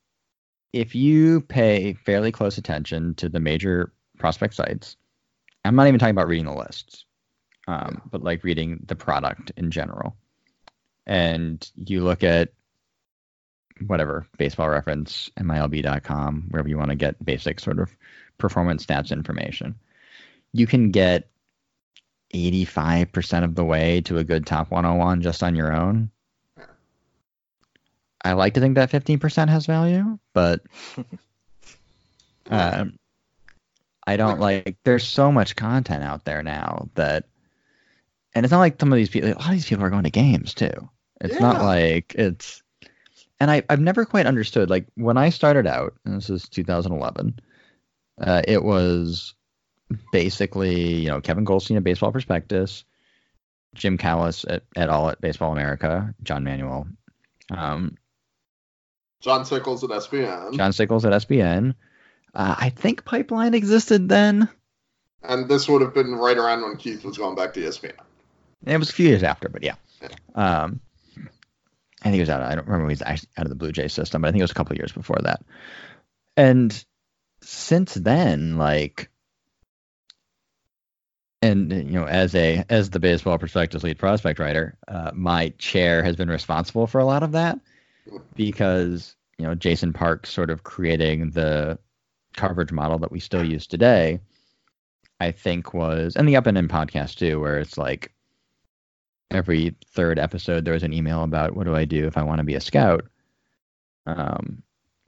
if you pay fairly close attention to the major prospect sites, I'm not even talking about reading the lists, um, yeah. but like reading the product in general, and you look at whatever, Baseball Reference, M I L B dot com, wherever you want to get basic sort of performance stats information, you can get eighty-five percent of the way to a good top one oh one just on your own. I like to think that fifteen percent has value, but um, I don't like, there's so much content out there now that, and it's not like some of these people, a lot of these people are going to games too. It's yeah. not like it's, and I, I've never quite understood, like when I started out, and this is two thousand eleven, uh, it was basically, you know, Kevin Goldstein at Baseball Prospectus, Jim Callis at, et al. At Baseball America, John Manuel, um, John Sickles at S B N, John Sickles at S B N, Uh, I think Pipeline existed then. And this would have been right around when Keith was going back to E S P N. It was a few years after, but yeah. yeah. Um, I think he was out. I don't remember when he was actually out of the Blue Jays system, but I think it was a couple of years before that. And since then, like, and you know, as a as the Baseball Prospectus lead prospect writer, uh, my chair has been responsible for a lot of that because you know Jason Parks sort of creating the coverage model that we still use today. I think was, and the Up and In podcast too, where it's like every third episode there was an email about what do I do if I want to be a scout. Um,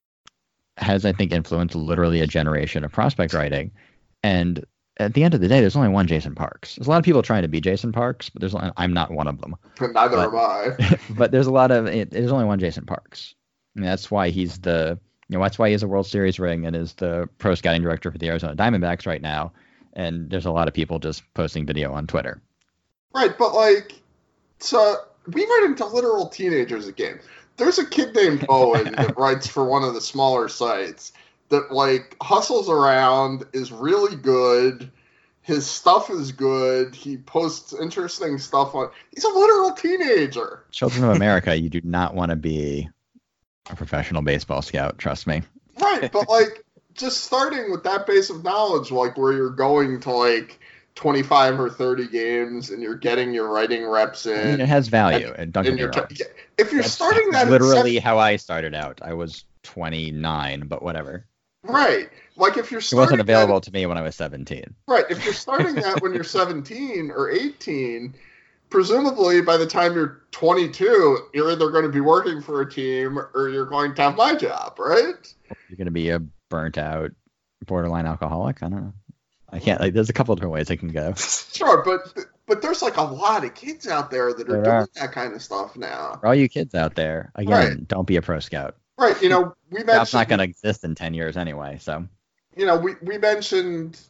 has I think influenced literally a generation of prospect writing, and at the end of the day, there's only one Jason Parks. There's a lot of people trying to be Jason Parks, but there's I'm not one of them. Neither but, am I. But there's a lot of it, there's only one Jason Parks, and that's why he's the you know that's why he has a World Series ring and is the pro scouting director for the Arizona Diamondbacks right now. And there's a lot of people just posting video on Twitter. Right, but like, so we run into literal teenagers again. There's a kid named Owen that writes for one of the smaller sites that like hustles around, is really good. His stuff is good. He posts interesting stuff on. He's a literal teenager. Children of America, you do not want to be a professional baseball scout. Trust me. Right, but like. Just starting with that base of knowledge, like where you're going to like twenty-five or thirty games and you're getting your writing reps in. I mean, it has value. And, and don't get me wrong. T- if you're That's starting that, literally at seven, how I started out. I was twenty-nine, but whatever. Right. Like if you're it starting wasn't available that, to me when I was seventeen. Right. If you're starting that when you're seventeen or eighteen, presumably by the time you're twenty-two, you're either going to be working for a team or you're going to have my job, right? You're going to be a burnt out borderline alcoholic. I don't know. I can't like there's a couple of different ways I can go. Sure, but but there's like a lot of kids out there that are there doing are. that kind of stuff now. For all you kids out there, again, right. Don't be a pro scout. Right, you know, we mentioned Scout's not going to exist in ten years anyway, so you know, we, we mentioned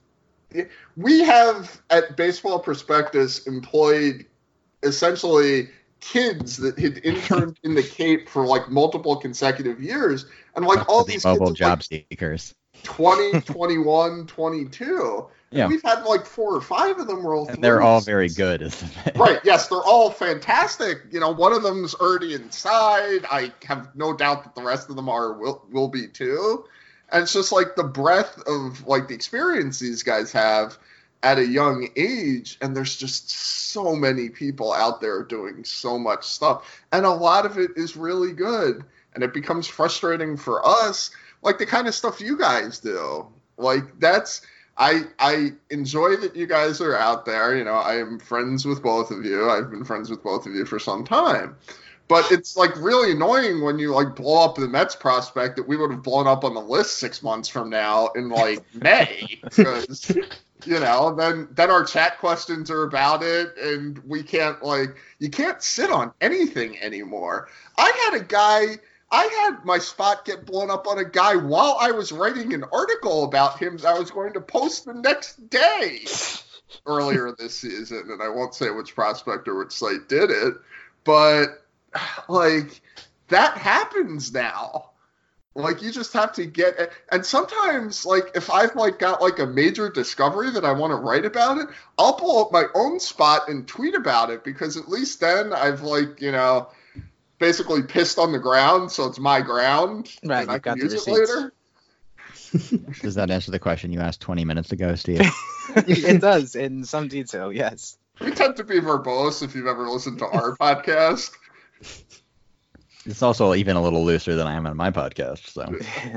we have at Baseball Prospectus employed essentially kids that had interned in the Cape for like multiple consecutive years, and like all the these mobile kids job like seekers. twenty, twenty-one, twenty-two. Yeah. We've had like four or five of them roll through. And they're all very good, isn't it? Right, yes, they're all fantastic. You know, one of them's already inside. I have no doubt that the rest of them are will will be too. And it's just like the breadth of like the experience these guys have at a young age, and there's just so many people out there doing so much stuff. And a lot of it is really good. And it becomes frustrating for us, like the kind of stuff you guys do. Like that's I I enjoy that you guys are out there. You know, I am friends with both of you. I've been friends with both of you for some time. But it's like really annoying when you like blow up the Mets prospect that we would have blown up on the list six months from now in like May. Because, you know, then then our chat questions are about it, and we can't like you can't sit on anything anymore. I had a guy. I had my spot get blown up on a guy while I was writing an article about him that I was going to post the next day earlier this season, and I won't say which prospect or which site did it, but like that happens now. Like you just have to get, and sometimes like if I've like got like a major discovery that I want to write about it, I'll pull up my own spot and tweet about it, because at least then I've like, you know, basically pissed on the ground, so it's my ground, right, and I can got use the it later. Does that answer the question you asked twenty minutes ago, Steve? It does, in some detail, yes. We tend to be verbose if you've ever listened to our podcast. It's also even a little looser than I am on my podcast, so.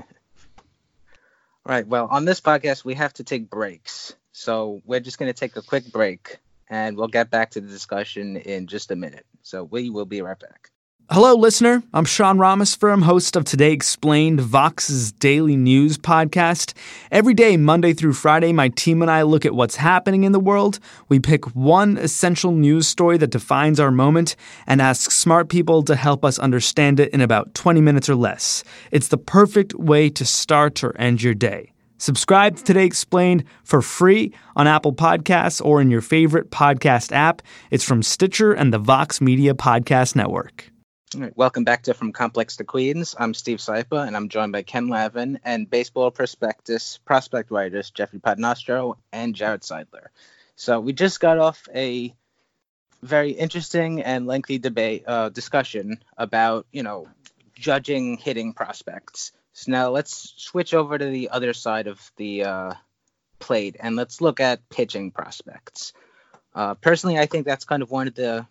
Right, well, on this podcast, we have to take breaks. So we're just going to take a quick break, and we'll get back to the discussion in just a minute. So we will be right back. Hello, listener. I'm Sean Ramesfirm, host of Today Explained, Vox's daily news podcast. Every day, Monday through Friday, my team and I look at what's happening in the world. We pick one essential news story that defines our moment and ask smart people to help us understand it in about twenty minutes or less. It's the perfect way to start or end your day. Subscribe to Today Explained for free on Apple Podcasts or in your favorite podcast app. It's from Stitcher and the Vox Media Podcast Network. All right, welcome back to From Complex to Queens. I'm Steve Saipa, and I'm joined by Ken Lavin and Baseball Prospectus prospect writers Jeffrey Padnostro and Jared Seidler. So we just got off a very interesting and lengthy debate uh, discussion about, you know, judging hitting prospects. So now let's switch over to the other side of the uh, plate, and let's look at pitching prospects. Uh, personally, I think that's kind of one of the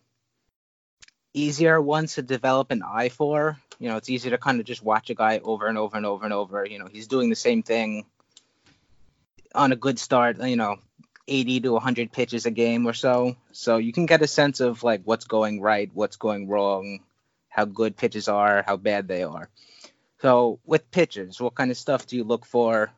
easier ones to develop an eye for. You know, it's easy to kind of just watch a guy over and over and over and over. You know, he's doing the same thing on a good start, you know, eighty to one hundred pitches a game or so. So you can get a sense of like what's going right, what's going wrong, how good pitches are, how bad they are. So with pitchers, what kind of stuff do you look for?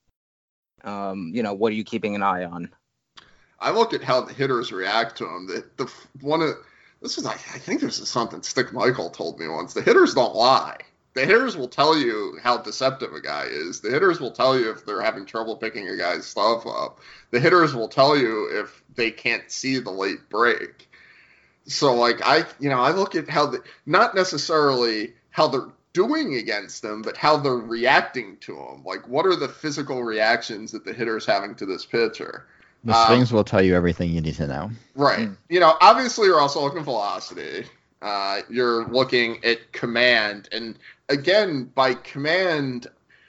Um, you know, what are you keeping an eye on? I look at how the hitters react to them. The, the one of This is, I think this is something Stick Michael told me once. The hitters don't lie. The hitters will tell you how deceptive a guy is. The hitters will tell you if they're having trouble picking a guy's stuff up. The hitters will tell you if they can't see the late break. So, like, I, you know, I look at how the, not necessarily how they're doing against them, but how they're reacting to them. Like, what are the physical reactions that the hitter's having to this pitcher? The swings um, will tell you everything you need to know. Right. Mm. You know, obviously you're also looking at velocity. Uh, you're looking at command. And again, by command,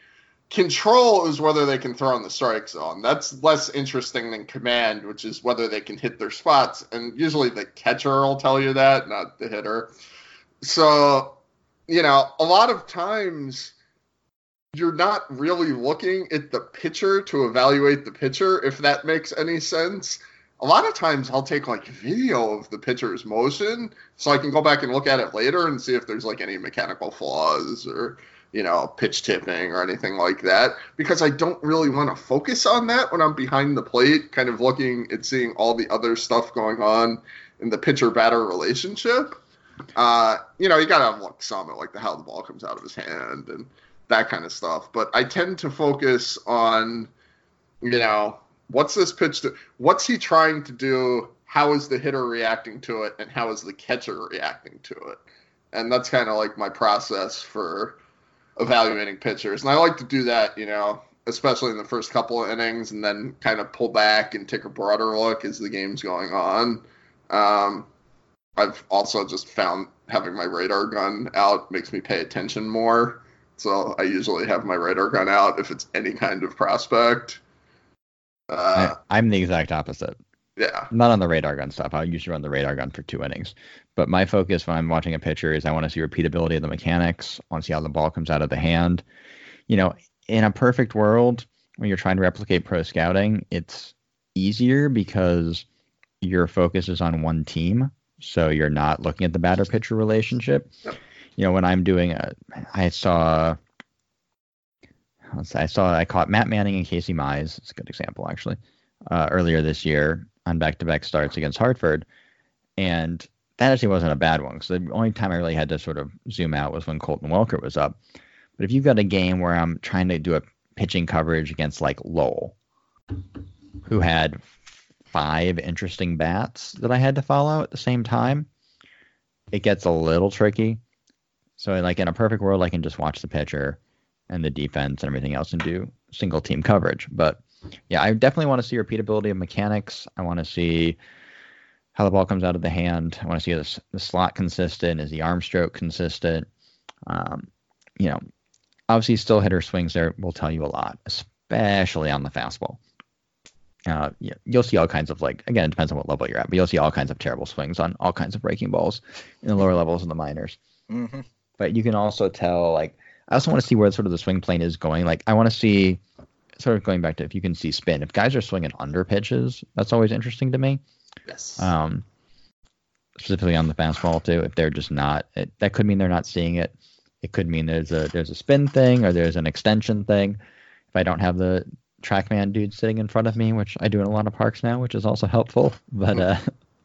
control is whether they can throw in the strike zone. That's less interesting than command, which is whether they can hit their spots. And usually the catcher will tell you that, not the hitter. So, you know, a lot of times you're not really looking at the pitcher to evaluate the pitcher, if that makes any sense. A lot of times I'll take like video of the pitcher's motion so I can go back and look at it later and see if there's like any mechanical flaws or, you know, pitch tipping or anything like that, because I don't really want to focus on that when I'm behind the plate, kind of looking at seeing all the other stuff going on in the pitcher-batter relationship. Uh, you know, you got to look some at like the how the ball comes out of his hand and that kind of stuff. But I tend to focus on, you know, what's this pitch do? What's he trying to do? How is the hitter reacting to it? And how is the catcher reacting to it? And that's kind of like my process for evaluating pitchers. And I like to do that, you know, especially in the first couple of innings, and then kind of pull back and take a broader look as the game's going on. Um, I've also just found having my radar gun out makes me pay attention more. So I usually have my radar gun out if it's any kind of prospect. Uh, I, I'm the exact opposite. Yeah. Not on the radar gun stuff. I usually run the radar gun for two innings. But my focus when I'm watching a pitcher is I want to see repeatability of the mechanics. I want to see how the ball comes out of the hand. You know, in a perfect world, when you're trying to replicate pro scouting, it's easier because your focus is on one team. So you're not looking at the batter-pitcher relationship. Yep. You know, when I'm doing a, I saw, I saw, I caught Matt Manning and Casey Mize. It's a good example, actually, uh, earlier this year on back-to-back starts against Hartford. And that actually wasn't a bad one. So the only time I really had to sort of zoom out was when Colton Welker was up. But if you've got a game where I'm trying to do a pitching coverage against like Lowell, who had five interesting bats that I had to follow at the same time, it gets a little tricky. So, like, in a perfect world, I can just watch the pitcher and the defense and everything else and do single-team coverage. But, yeah, I definitely want to see repeatability of mechanics. I want to see how the ball comes out of the hand. I want to see the, the slot consistent. Is the arm stroke consistent? Um, you know, obviously, still hitter swings there will tell you a lot, especially on the fastball. Uh, yeah, you'll see all kinds of, like, again, it depends on what level you're at, but you'll see all kinds of terrible swings on all kinds of breaking balls in the lower levels of the minors. Mm-hmm. But you can also tell, like, I also want to see where sort of the swing plane is going. Like, I want to see, sort of going back to if you can see spin. If guys are swinging under pitches, that's always interesting to me. Yes. Um, specifically on the fastball, too. If they're just not, it, that could mean they're not seeing it. It could mean there's a there's a spin thing or there's an extension thing. If I don't have the TrackMan dude sitting in front of me, which I do in a lot of parks now, which is also helpful. But uh,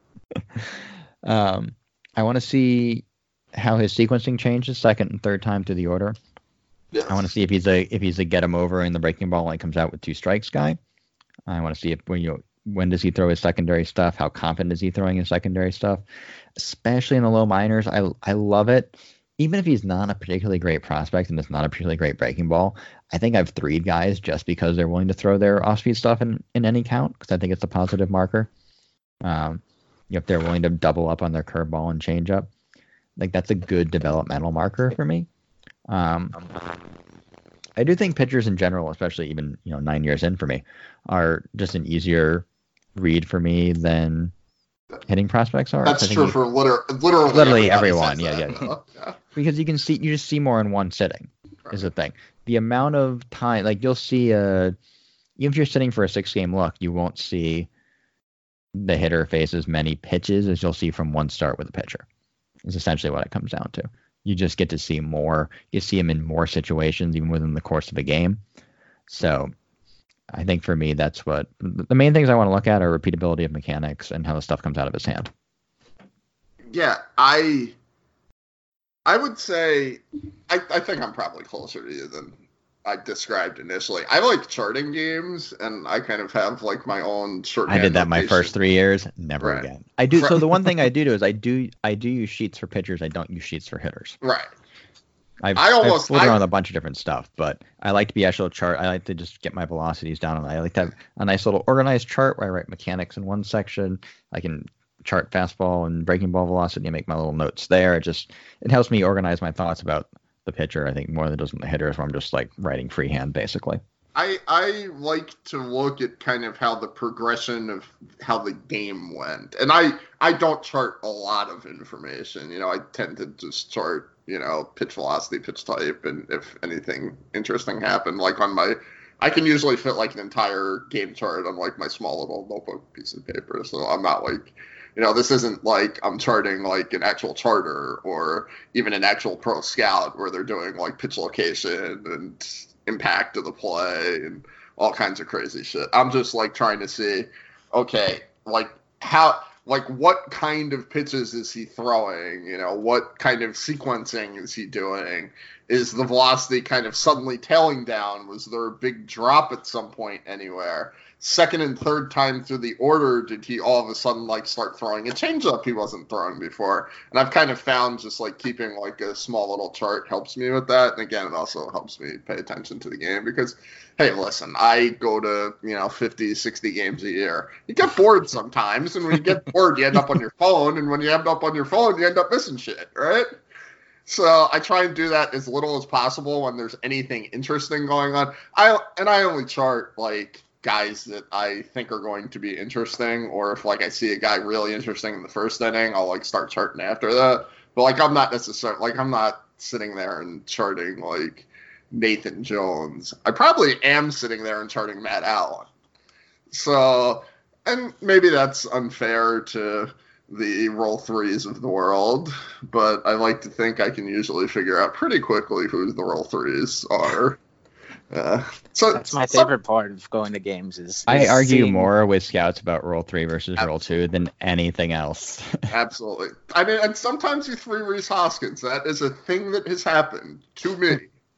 um, I want to see how his sequencing changes second and third time through the order. Yes. I want to see if he's a if he's a get him over in the breaking ball when he comes out with two strikes guy. I want to see if when you when does he throw his secondary stuff? How confident is he throwing his secondary stuff? Especially in the low minors, I I love it. Even if he's not a particularly great prospect and it's not a particularly great breaking ball, I think I've threed guys just because they're willing to throw their off-speed stuff in, in any count, because I think it's a positive marker. Um, if they're willing to double up on their curveball and changeup, like that's a good developmental marker for me. Um, I do think pitchers in general, especially even you know nine years in for me, are just an easier read for me than hitting prospects are. That's true you, for liter- literally literally everyone. Yeah, that, yeah, yeah. Because you can see, you just see more in one sitting. Right. Is the thing. The amount of time, like you'll see a, even if you're sitting for a six-game look, you won't see the hitter face as many pitches as you'll see from one start with a pitcher. Is essentially what it comes down to. You just get to see more. You see him in more situations, even within the course of a game. So I think for me, that's what the main things I want to look at are repeatability of mechanics and how the stuff comes out of his hand. Yeah, I I would say I, I think I'm probably closer to you than I described initially. I like charting games, and I kind of have like my own shorthand. I did that notation. my first three years. Never Right. again. I do. So the one thing I do do is I do I do use sheets for pitchers. I don't use sheets for hitters. Right. I've, I almost- I've fooled around I- with a bunch of different stuff, but I like to be actual chart. I like to just get my velocities down, and I like to have a nice little organized chart where I write mechanics in one section. I can chart fastball and breaking ball velocity and make my little notes there. It just it helps me organize my thoughts about the pitcher, I think, more than it does in the hitters, where I'm just like writing freehand basically. I I like to look at kind of how the progression of how the game went, and I I don't chart a lot of information. You know, I tend to just chart you know pitch velocity, pitch type, and if anything interesting happened, like on my, I can usually fit like an entire game chart on like my small little notebook piece of paper. So I'm not like, you know, this isn't like I'm charting like an actual charter or even an actual pro scout where they're doing like pitch location and impact of the play and all kinds of crazy shit. I'm just like trying to see, okay, like how, like what kind of pitches is he throwing? You know, what kind of sequencing is he doing? Is the velocity kind of suddenly tailing down? Was there a big drop at some point anywhere? Second and third time through the order, did he all of a sudden like start throwing a changeup he wasn't throwing before? And I've kind of found just like keeping like a small little chart helps me with that. And again, it also helps me pay attention to the game because, hey, listen, I go to, you know, fifty, sixty games a year. You get bored sometimes, and when you get bored, you end up on your phone. And when you end up on your phone, you end up missing shit, right? So I try and do that as little as possible when there's anything interesting going on. I and I only chart like guys that I think are going to be interesting, or if like I see a guy really interesting in the first inning, I'll like start charting after that. But like I'm not necessarily like I'm not sitting there and charting like Nathan Jones. I probably am sitting there and charting Matt Allen. So, and maybe that's unfair to the roll threes of the world, but I like to think I can usually figure out pretty quickly who the roll threes are. Uh, so That's my so- favorite part of going to games is, I is argue seeing- more with scouts about roll three versus roll two than anything else. Absolutely. I mean, and sometimes you three Reese Hoskins. That is a thing that has happened to me.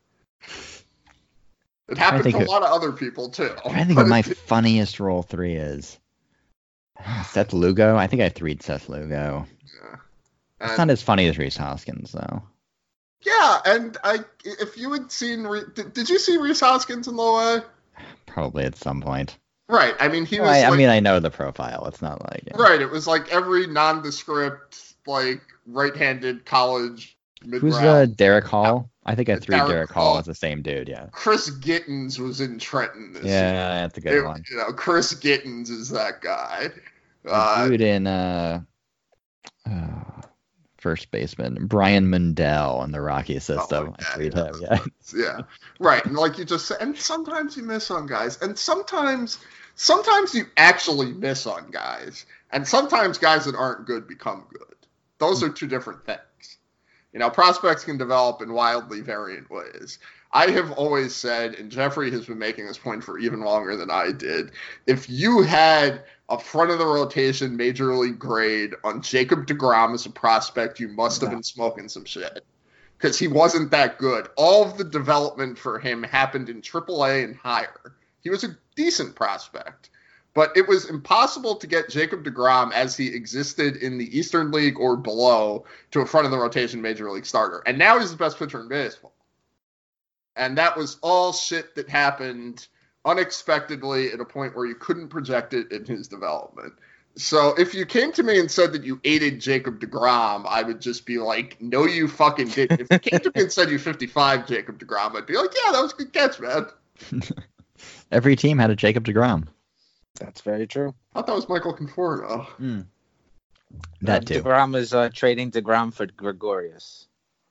It happened think to a it- lot of other people too. I think what my funniest roll three is Seth Lugo. I think I threed Seth Lugo. Yeah. It's And- not as funny as Reese Hoskins though. Yeah, and I, if you had seen, Re- did, did you see Reese Hoskins in Low A? Probably at some point. Right. I mean, he was. Well, I, like, I mean, I know the profile. It's not like Right. It was like every nondescript, like right-handed college mid who's uh, Derek Hall? I think I threed Derek Derek Hall Hall. as the same dude. Yeah. Chris Gittens was in Trenton this year. Yeah, that's a good It- one. You know, Chris Gittens is that guy. The Uh, dude in uh, uh, first baseman Brian Mundell in the Rocky system. I threed him. Yeah. yeah, right. And like you just said, and sometimes you miss on guys, and sometimes, sometimes you actually miss on guys, and sometimes guys that aren't good become good. Those are two different things. You know, prospects can develop in wildly variant ways. I have always said, and Jeffrey has been making this point for even longer than I did, if you had a front of the rotation major league grade on Jacob deGrom as a prospect, you must have been smoking some shit. Because he wasn't that good. All of the development for him happened in triple A and higher. He was a decent prospect. But it was impossible to get Jacob deGrom as he existed in the Eastern League or below to a front of the rotation major league starter. And now he's the best pitcher in baseball. And that was all shit that happened unexpectedly at a point where you couldn't project it in his development. So if you came to me and said that you aided Jacob deGrom, I would just be like, no, you fucking didn't. If you came to me and said you fifty-five Jacob deGrom, I'd be like, yeah, that was a good catch, man. Every team had a Jacob deGrom. That's very true. I thought that was Michael Conforto. Mm. That too. DeGrom is uh, trading DeGrom for Gregorius.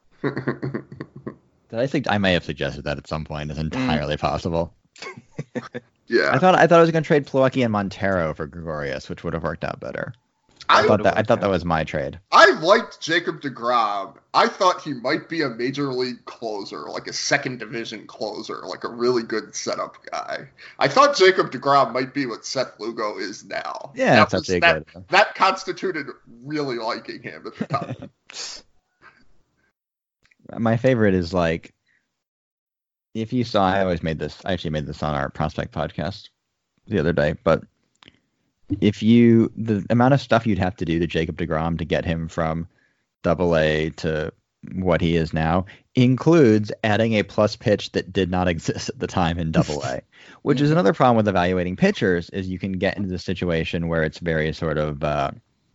Did I think I may have suggested that at some point? It's entirely mm. possible. Yeah, I thought I thought I was going to trade Plawecki and Montero for Gregorius, which would have worked out better. I, I thought that I thought that was my trade. I liked Jacob deGrom. I thought he might be a major league closer, like a second division closer, like a really good setup guy. I thought Jacob deGrom might be what Seth Lugo is now. Yeah, that that's was, that, good. That constituted really liking him at the time. My favorite is like, if you saw, I always made this, I actually made this on our prospect podcast the other day, but if you, the amount of stuff you'd have to do to Jacob deGrom to get him from double A to what he is now includes adding a plus pitch that did not exist at the time in double A, which is another problem with evaluating pitchers, is you can get into the situation where it's very sort of uh,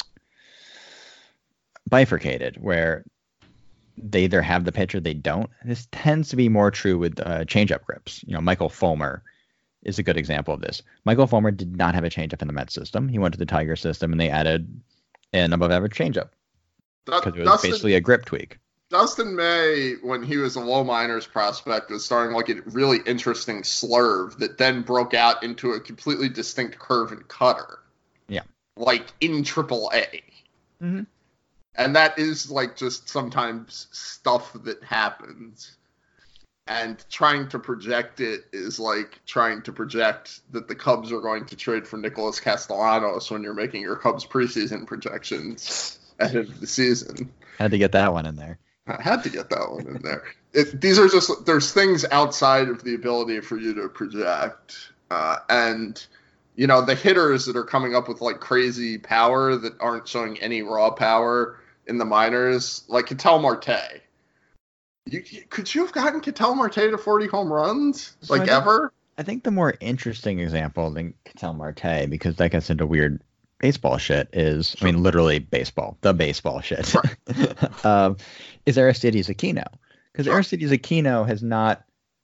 bifurcated, where they either have the pitch or they don't. This tends to be more true with uh, changeup grips. You know, Michael Fulmer is a good example of this. Michael Fulmer did not have a changeup in the Mets system. He went to the Tiger system, and they added an above-average changeup because it was Dustin, basically a grip tweak. Dustin May, when he was a low minors prospect, was starting like a really interesting slurve that then broke out into a completely distinct curve and cutter. Yeah, like in triple A. Mm-hmm. And that is like just sometimes stuff that happens. And trying to project it is like trying to project that the Cubs are going to trade for Nicholas Castellanos when you're making your Cubs preseason projections ahead of the season. Had to get that one in there. I had to get that one in there. It, these are just, there's things outside of the ability for you to project. Uh, and, you know, the hitters that are coming up with like crazy power that aren't showing any raw power in the minors, like Ketel Marte. You, could you have gotten Ketel Marte to forty home runs? So like I think, ever? I think the more interesting example than Ketel Marte, because that gets into weird baseball shit, is, I mean, literally baseball, the baseball shit, right. um, is Aristides Aquino. Because sure. Aristides Aquino has not,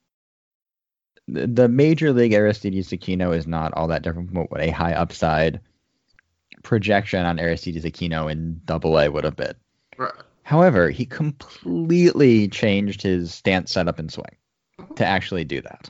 the, the major league Aristides Aquino is not all that different from what a high upside projection on Aristides Aquino in double A would have been. Right. However, he completely changed his stance, setup, and swing to actually do that.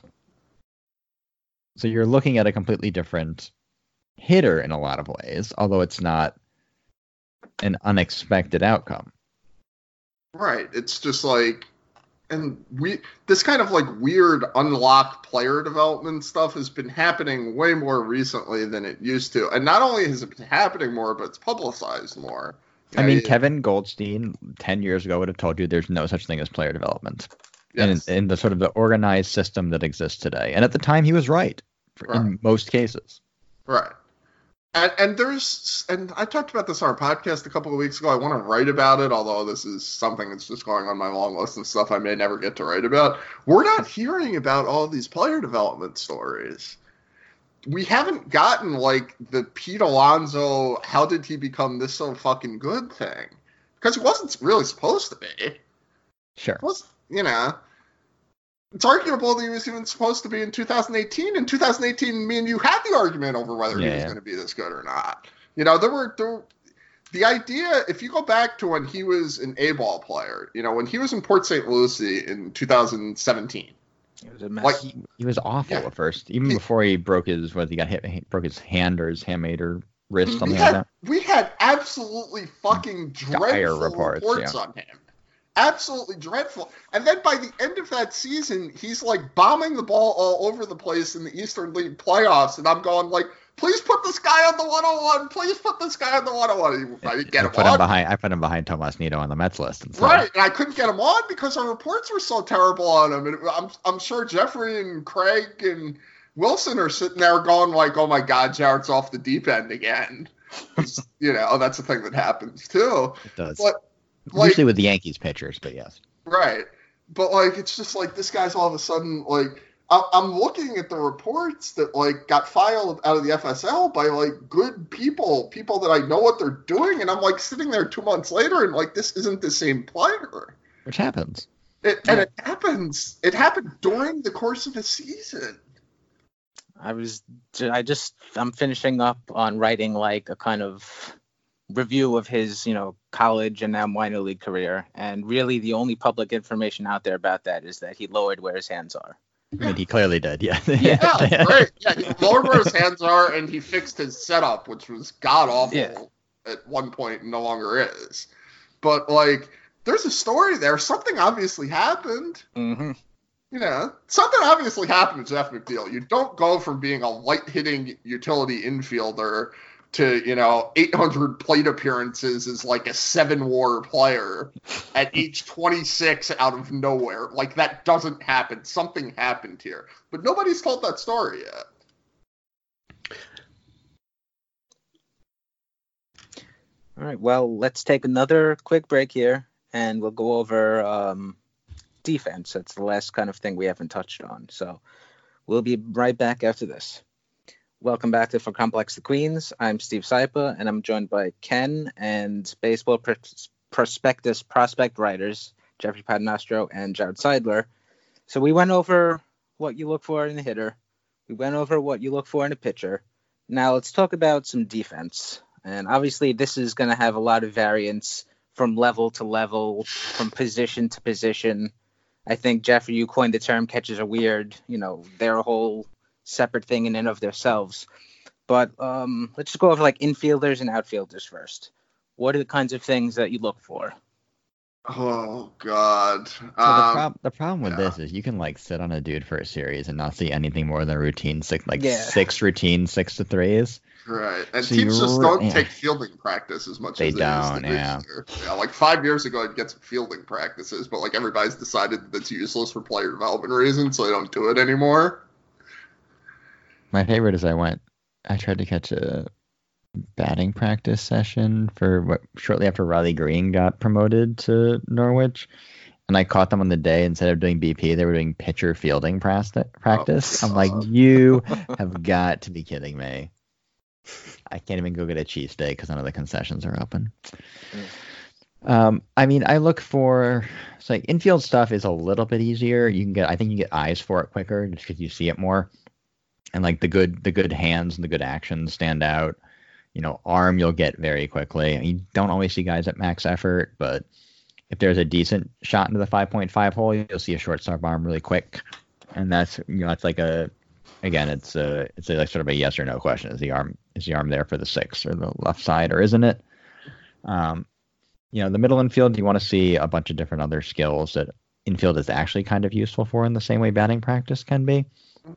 So you're looking at a completely different hitter in a lot of ways, although it's not an unexpected outcome. Right. It's just like, and we this kind of like weird unlock player development stuff has been happening way more recently than it used to. And not only has it been happening more, but it's publicized more. I mean, Kevin Goldstein ten years ago would have told you there's no such thing as player development. Yes. in, in the sort of the organized system that exists today. And at the time, he was right, for, right. in most cases. Right. And, and there's, and I talked about this on our podcast a couple of weeks ago. I want to write about it, although this is something that's just going on my long list of stuff I may never get to write about. We're not hearing about all these player development stories. We haven't gotten, like, the Pete Alonso, how did he become this so fucking good thing? Because he wasn't really supposed to be. Sure. It was, you know, it's arguable that he was even supposed to be in two thousand eighteen. In two thousand eighteen, me and you had the argument over whether yeah, he was yeah. going to be this good or not. You know, there were, there were, the idea, if you go back to when he was an A-ball player, you know, when he was in Port Saint Lucie in two thousand seventeen. It was a mess. Like, he, he was awful yeah. at first, even he, before he broke his, what, he got hit, he broke his hand or his hamate or wrist, something had, like that. We had absolutely fucking dreadful reports, reports yeah. on him. Absolutely dreadful. And then by the end of that season, he's like bombing the ball all over the place in the Eastern League playoffs. And I'm going like, please put this guy on the one oh one. Please put this guy on the one oh one. I didn't get I him put on. Him behind, I put him behind Tomas Nido on the Mets list. And so. Right. And I couldn't get him on because our reports were so terrible on him. And I'm, I'm sure Jeffrey and Craig and Wilson are sitting there going like, oh my God, Jarrett's off the deep end again. You know, that's the thing that happens too. It does. But, like, usually with the Yankees pitchers, but yes. Right. But like, it's just like this guy's all of a sudden like, I'm looking at the reports that like got filed out of the F S L by like good people, people that I know what they're doing, and I'm like sitting there two months later and like this isn't the same player. Which happens. It, and it happens. It happened during the course of the season. I was, I just, I'm finishing up on writing like a kind of review of his, you know, college and now minor league career, and really the only public information out there about that is that he lowered where his hands are. I mean, he clearly did, yeah. Yeah, great. Yeah, he lowered where his hands are, and he fixed his setup, which was god-awful yeah. at one point and no longer is. But, like, there's a story there. Something obviously happened. Mm-hmm. You know, something obviously happened to Jeff McNeil. You don't go from being a light-hitting utility infielder to, you know, eight hundred plate appearances as like a seven-war player at age twenty-six out of nowhere. Like, that doesn't happen. Something happened here. But nobody's told that story yet. All right, well, let's take another quick break here, and we'll go over um, defense. That's the last kind of thing we haven't touched on. So we'll be right back after this. Welcome back to From Complex to Queens. I'm Steve Saipa, and I'm joined by Ken and Baseball Pros- Prospectus prospect writers, Jeffrey Paternostro and Jared Seidler. So we went over what you look for in a hitter. We went over what you look for in a pitcher. Now let's talk about some defense. And obviously this is going to have a lot of variance from level to level, from position to position. I think, Jeffrey, you coined the term catches are weird. You know, they're a whole separate thing in and of themselves. But um, let's just go over like infielders and outfielders first. What are the kinds of things that you look for? Oh, God. So um, the, prob- the problem with yeah. this is you can like sit on a dude for a series and not see anything more than routine six, like yeah. six routine six to threes. Right. And so teams just re- don't yeah. take fielding practice as much they as they don't, used to yeah. this year. Yeah, like five years ago, I'd get some fielding practices, but like everybody's decided that it's useless for player development reasons, so they don't do it anymore. My favorite is I went, I tried to catch a batting practice session for what shortly after Riley Green got promoted to Norwich. And I caught them on the day. Instead of doing B P, they were doing pitcher fielding practice. Oh, I'm like, you have got to be kidding me. I can't even go get a cheesesteak because none of the concessions are open. Mm. Um, I mean, I look for it's like infield stuff is a little bit easier. You can get, I think you get eyes for it quicker just because you see it more. And like the good, the good hands and the good actions stand out. You know, arm you'll get very quickly. You don't always see guys at max effort, but if there's a decent shot into the five point five hole, you'll see a shortstop arm really quick. And that's, you know, it's like a, again, it's a, it's a, like sort of a yes or no question. Is the arm, is the arm there for the six or the left side, or isn't it? Um, you know, the middle infield, you want to see a bunch of different other skills that infield is actually kind of useful for in the same way batting practice can be.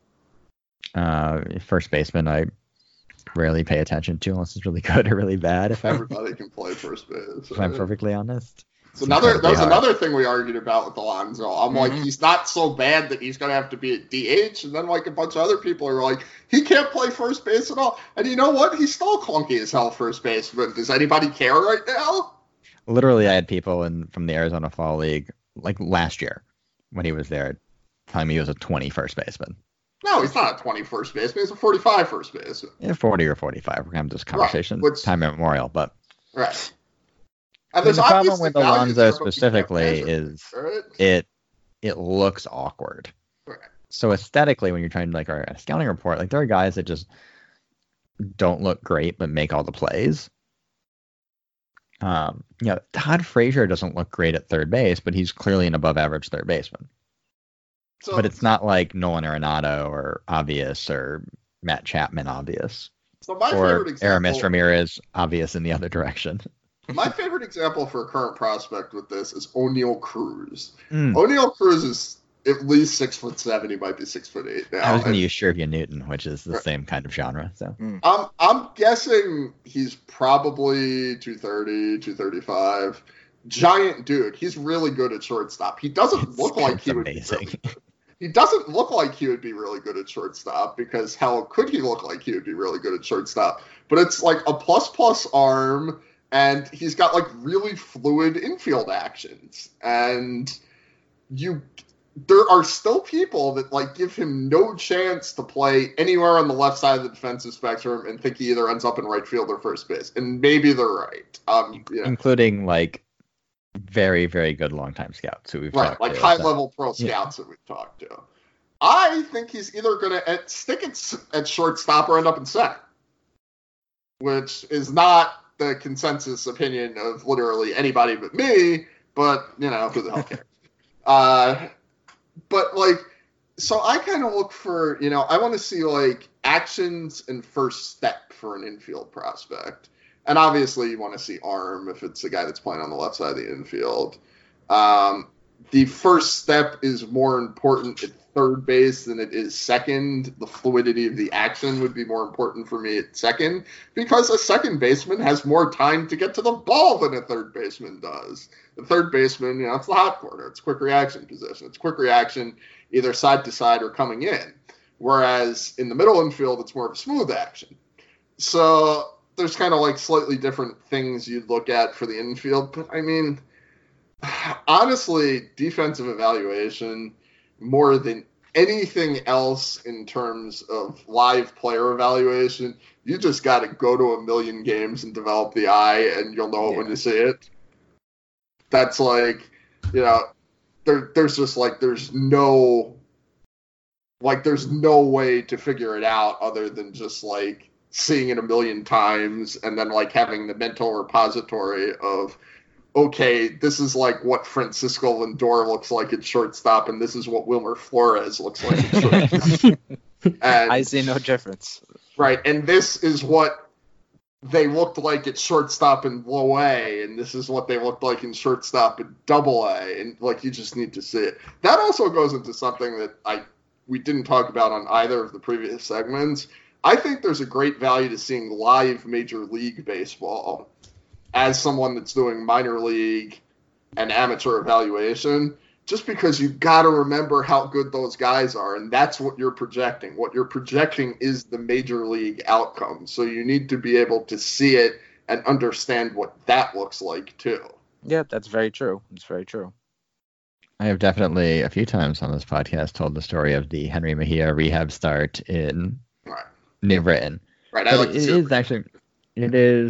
Uh, first baseman, I rarely pay attention to unless it's really good or really bad. If everybody can play first base, right? If I'm perfectly honest. It's another that was hard. Another thing we argued about with Alonso. I'm mm-hmm. like, he's not so bad that he's gonna have to be at D H, and then like a bunch of other people are like, he can't play first base at all. And you know what? He's still clunky as hell first base. But does anybody care right now? Literally, I had people in from the Arizona Fall League like last year when he was there telling me he was a twenty first baseman. No, he's not a twenty first baseman. He's a forty-five first baseman. Yeah, forty or forty-five. We're having this conversation right, which, time immemorial, but right. And the problem with Alonso specifically is right? it it looks awkward. Right. So aesthetically, when you're trying to like write a scouting report, like there are guys that just don't look great but make all the plays. Um, you know, Todd Frazier doesn't look great at third base, but he's clearly an above average third baseman. So, but it's not like Nolan Arenado or obvious or Matt Chapman obvious. So my or favorite example, Aramis Ramirez obvious in the other direction. My favorite example for a current prospect with this is O'Neal Cruz. Mm. O'Neal Cruz is at least six foot seven. He might be six foot eight now. I was going to use Shervia Newton, which is the right. same kind of genre. So mm. I'm I'm guessing he's probably two thirty, two thirty-five. Giant dude. He's really good at shortstop. He doesn't look like he would amazing. be really he doesn't look like he would be really good at shortstop because how could he look like he would be really good at shortstop? But it's like a plus plus arm, and he's got like really fluid infield actions. And you, there are still people that like give him no chance to play anywhere on the left side of the defensive spectrum and think he either ends up in right field or first base. And maybe they're right. Um, you know. Including like very, very good longtime scouts who we've right, talked like to. high so- level pro scouts Yeah. that we've talked to. I think he's either going to stick at, at shortstop or end up in second, which is not the consensus opinion of literally anybody but me, but, you know, who the hell cares? uh, but, like, so I kind of look for, you know, I want to see, like, actions and first step for an infield prospect. And obviously you want to see arm if it's the guy that's playing on the left side of the infield. Um, the first step is more important at third base than it is second. The fluidity of the action would be more important for me at second because a second baseman has more time to get to the ball than a third baseman does. The third baseman, you know, it's the hot corner. It's quick reaction position. It's quick reaction either side to side or coming in. Whereas in the middle infield, it's more of a smooth action. So there's kind of like slightly different things you'd look at for the infield. But I mean, honestly, defensive evaluation more than anything else in terms of live player evaluation, you just got to go to a million games and develop the eye and you'll know it Yeah. when you see it. That's like, you know, there, there's just like, there's no, like, there's no way to figure it out other than just like, seeing it a million times and then like having the mental repository of, okay, this is like what Francisco Lindor looks like at shortstop and this is what Wilmer Flores looks like at shortstop. And, I see no difference. right, and this is what they looked like at shortstop in low A, and this is what they looked like in shortstop in double A, and like you just need to see it. That also goes into something that I we didn't talk about on either of the previous segments. I think there's a great value to seeing live Major League Baseball as someone that's doing minor league and amateur evaluation, just because you've got to remember how good those guys are, and that's what you're projecting. What you're projecting is the Major League outcome, so you need to be able to see it and understand what that looks like, too. Yeah, that's very true. It's very true. I have definitely a few times on this podcast told the story of the Henry Mejia rehab start in Right. New Britain. Right, I But like it to see is actually, it is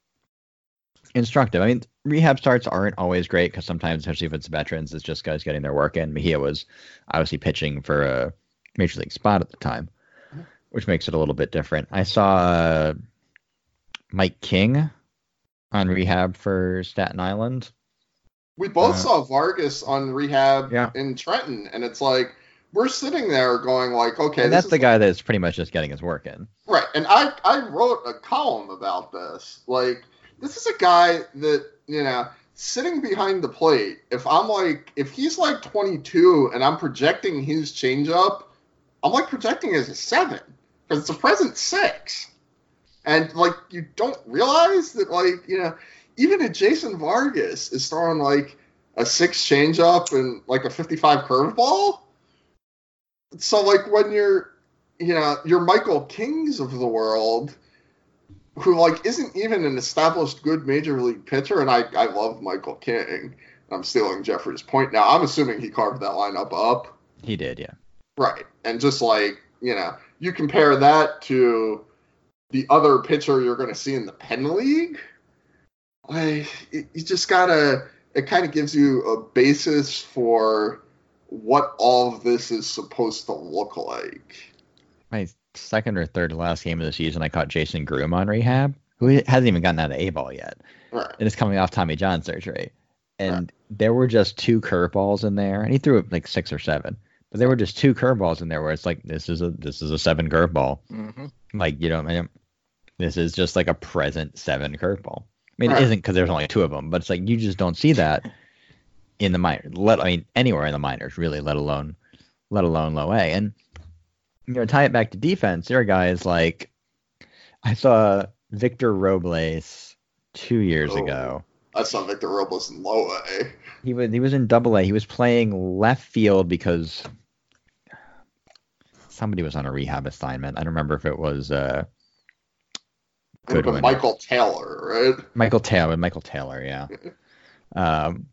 instructive. I mean, rehab starts aren't always great because sometimes, especially if it's veterans, it's just guys getting their work in. Mejia was obviously pitching for a major league spot at the time, which makes it a little bit different. I saw uh, Mike King on rehab for Staten Island. We both Uh, saw Vargas on rehab Yeah. in Trenton, and it's like, we're sitting there going like, okay, and this that's is the guy that's pretty much just getting his work in. right. And I, I wrote a column about this. Like, this is a guy that, you know, sitting behind the plate, if I'm like, if he's like twenty-two and I'm projecting his changeup, I'm like projecting as a seven because it's a present six. And like, you don't realize that, like, you know, even a Jason Vargas is throwing like a six changeup and like a fifty-five curveball. So like when you're, you know, you're Michael Kings of the world, who like isn't even an established good major league pitcher, and I, I love Michael King. I'm stealing Jeffrey's point now. I'm assuming he carved that lineup up. He did, yeah. Right. And just like, you know, you compare that to the other pitcher you're going to see in the Penn League, like, it, you just got to, it kind of gives you a basis for what all of this is supposed to look like. My second or third to last game of the season, I caught Jason Groom on rehab, who hasn't even gotten out of A-ball yet. Right. And is coming off Tommy John surgery. And right. there were just two curveballs in there, and he threw it like six or seven. But there were just two curveballs in there where it's like, this is a this is a seven curveball. Mm-hmm. Like, you know, this is just like a present seven curveball. I mean, Right. it isn't because there's only two of them, but it's like you just don't see that in the minors. Let I mean, anywhere in the minors, really, let alone let alone low A. And you know, tie it back to defense. There are guys like I saw Victor Robles two years Oh. ago. I saw Victor Robles in low A. He was he was in double A. He was playing left field because somebody was on a rehab assignment. I don't remember if it was uh, Goodwin. Michael Taylor, right? Michael Taylor, Michael Taylor, yeah. um,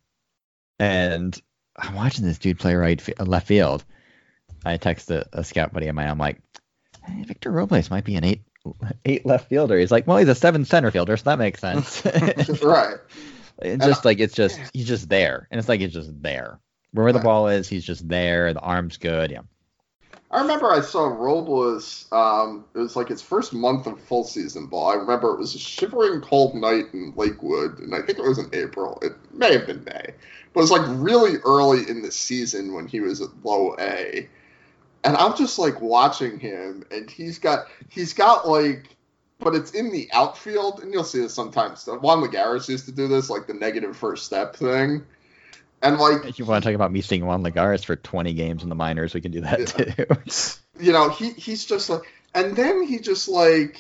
and I'm watching this dude play right left field. I text a, a scout buddy of mine. I'm like, hey, Victor Robles might be an eight eight left fielder. He's like, well, he's a seven center fielder, so that makes sense. Right. It's just like it's just he's just there, and it's like he's just there. Wherever the ball is, he's just there. The arm's good. Yeah. I remember I saw Robles. Um, it was like his first month of full season ball. I remember it was a shivering cold night in Lakewood, and I think it was in April. It may have been May, but it was like really early in the season when he was at low A. And I'm just like watching him, and he's got he's got like, but it's in the outfield, and you'll see this sometimes. Juan Lagares used to do this, like the negative first step thing. And like, if you want to talk about me seeing Juan Lagares for twenty games in the minors, we can do that yeah. too. You know, he he's just like, and then he just like,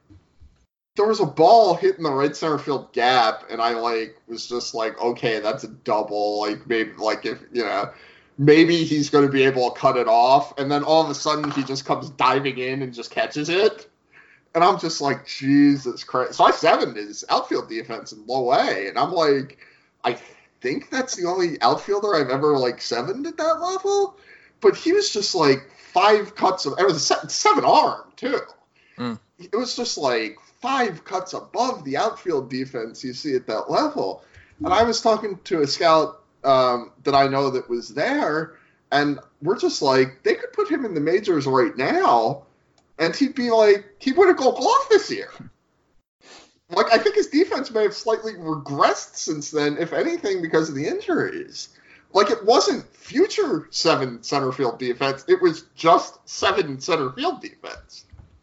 there was a ball hitting the right center field gap, and I like was just like, okay, that's a double. Like maybe like if you know. Maybe he's going to be able to cut it off, and then all of a sudden he just comes diving in and just catches it. And I'm just like, Jesus Christ. So I sevened his outfield defense in low A, and I'm like, I think that's the only outfielder I've ever, like, sevened at that level. But he was just, like, five cuts of – it was a seven arm, too. Mm. It was just, like, five cuts above the outfield defense you see at that level. And I was talking to a scout – Um, that I know that was there, and we're just like, they could put him in the majors right now, and he'd be like, he win a Gold Glove this year. Like, I think his defense may have slightly regressed since then, if anything, because of the injuries. Like, it wasn't future seven center field defense, it was just seven center field defense.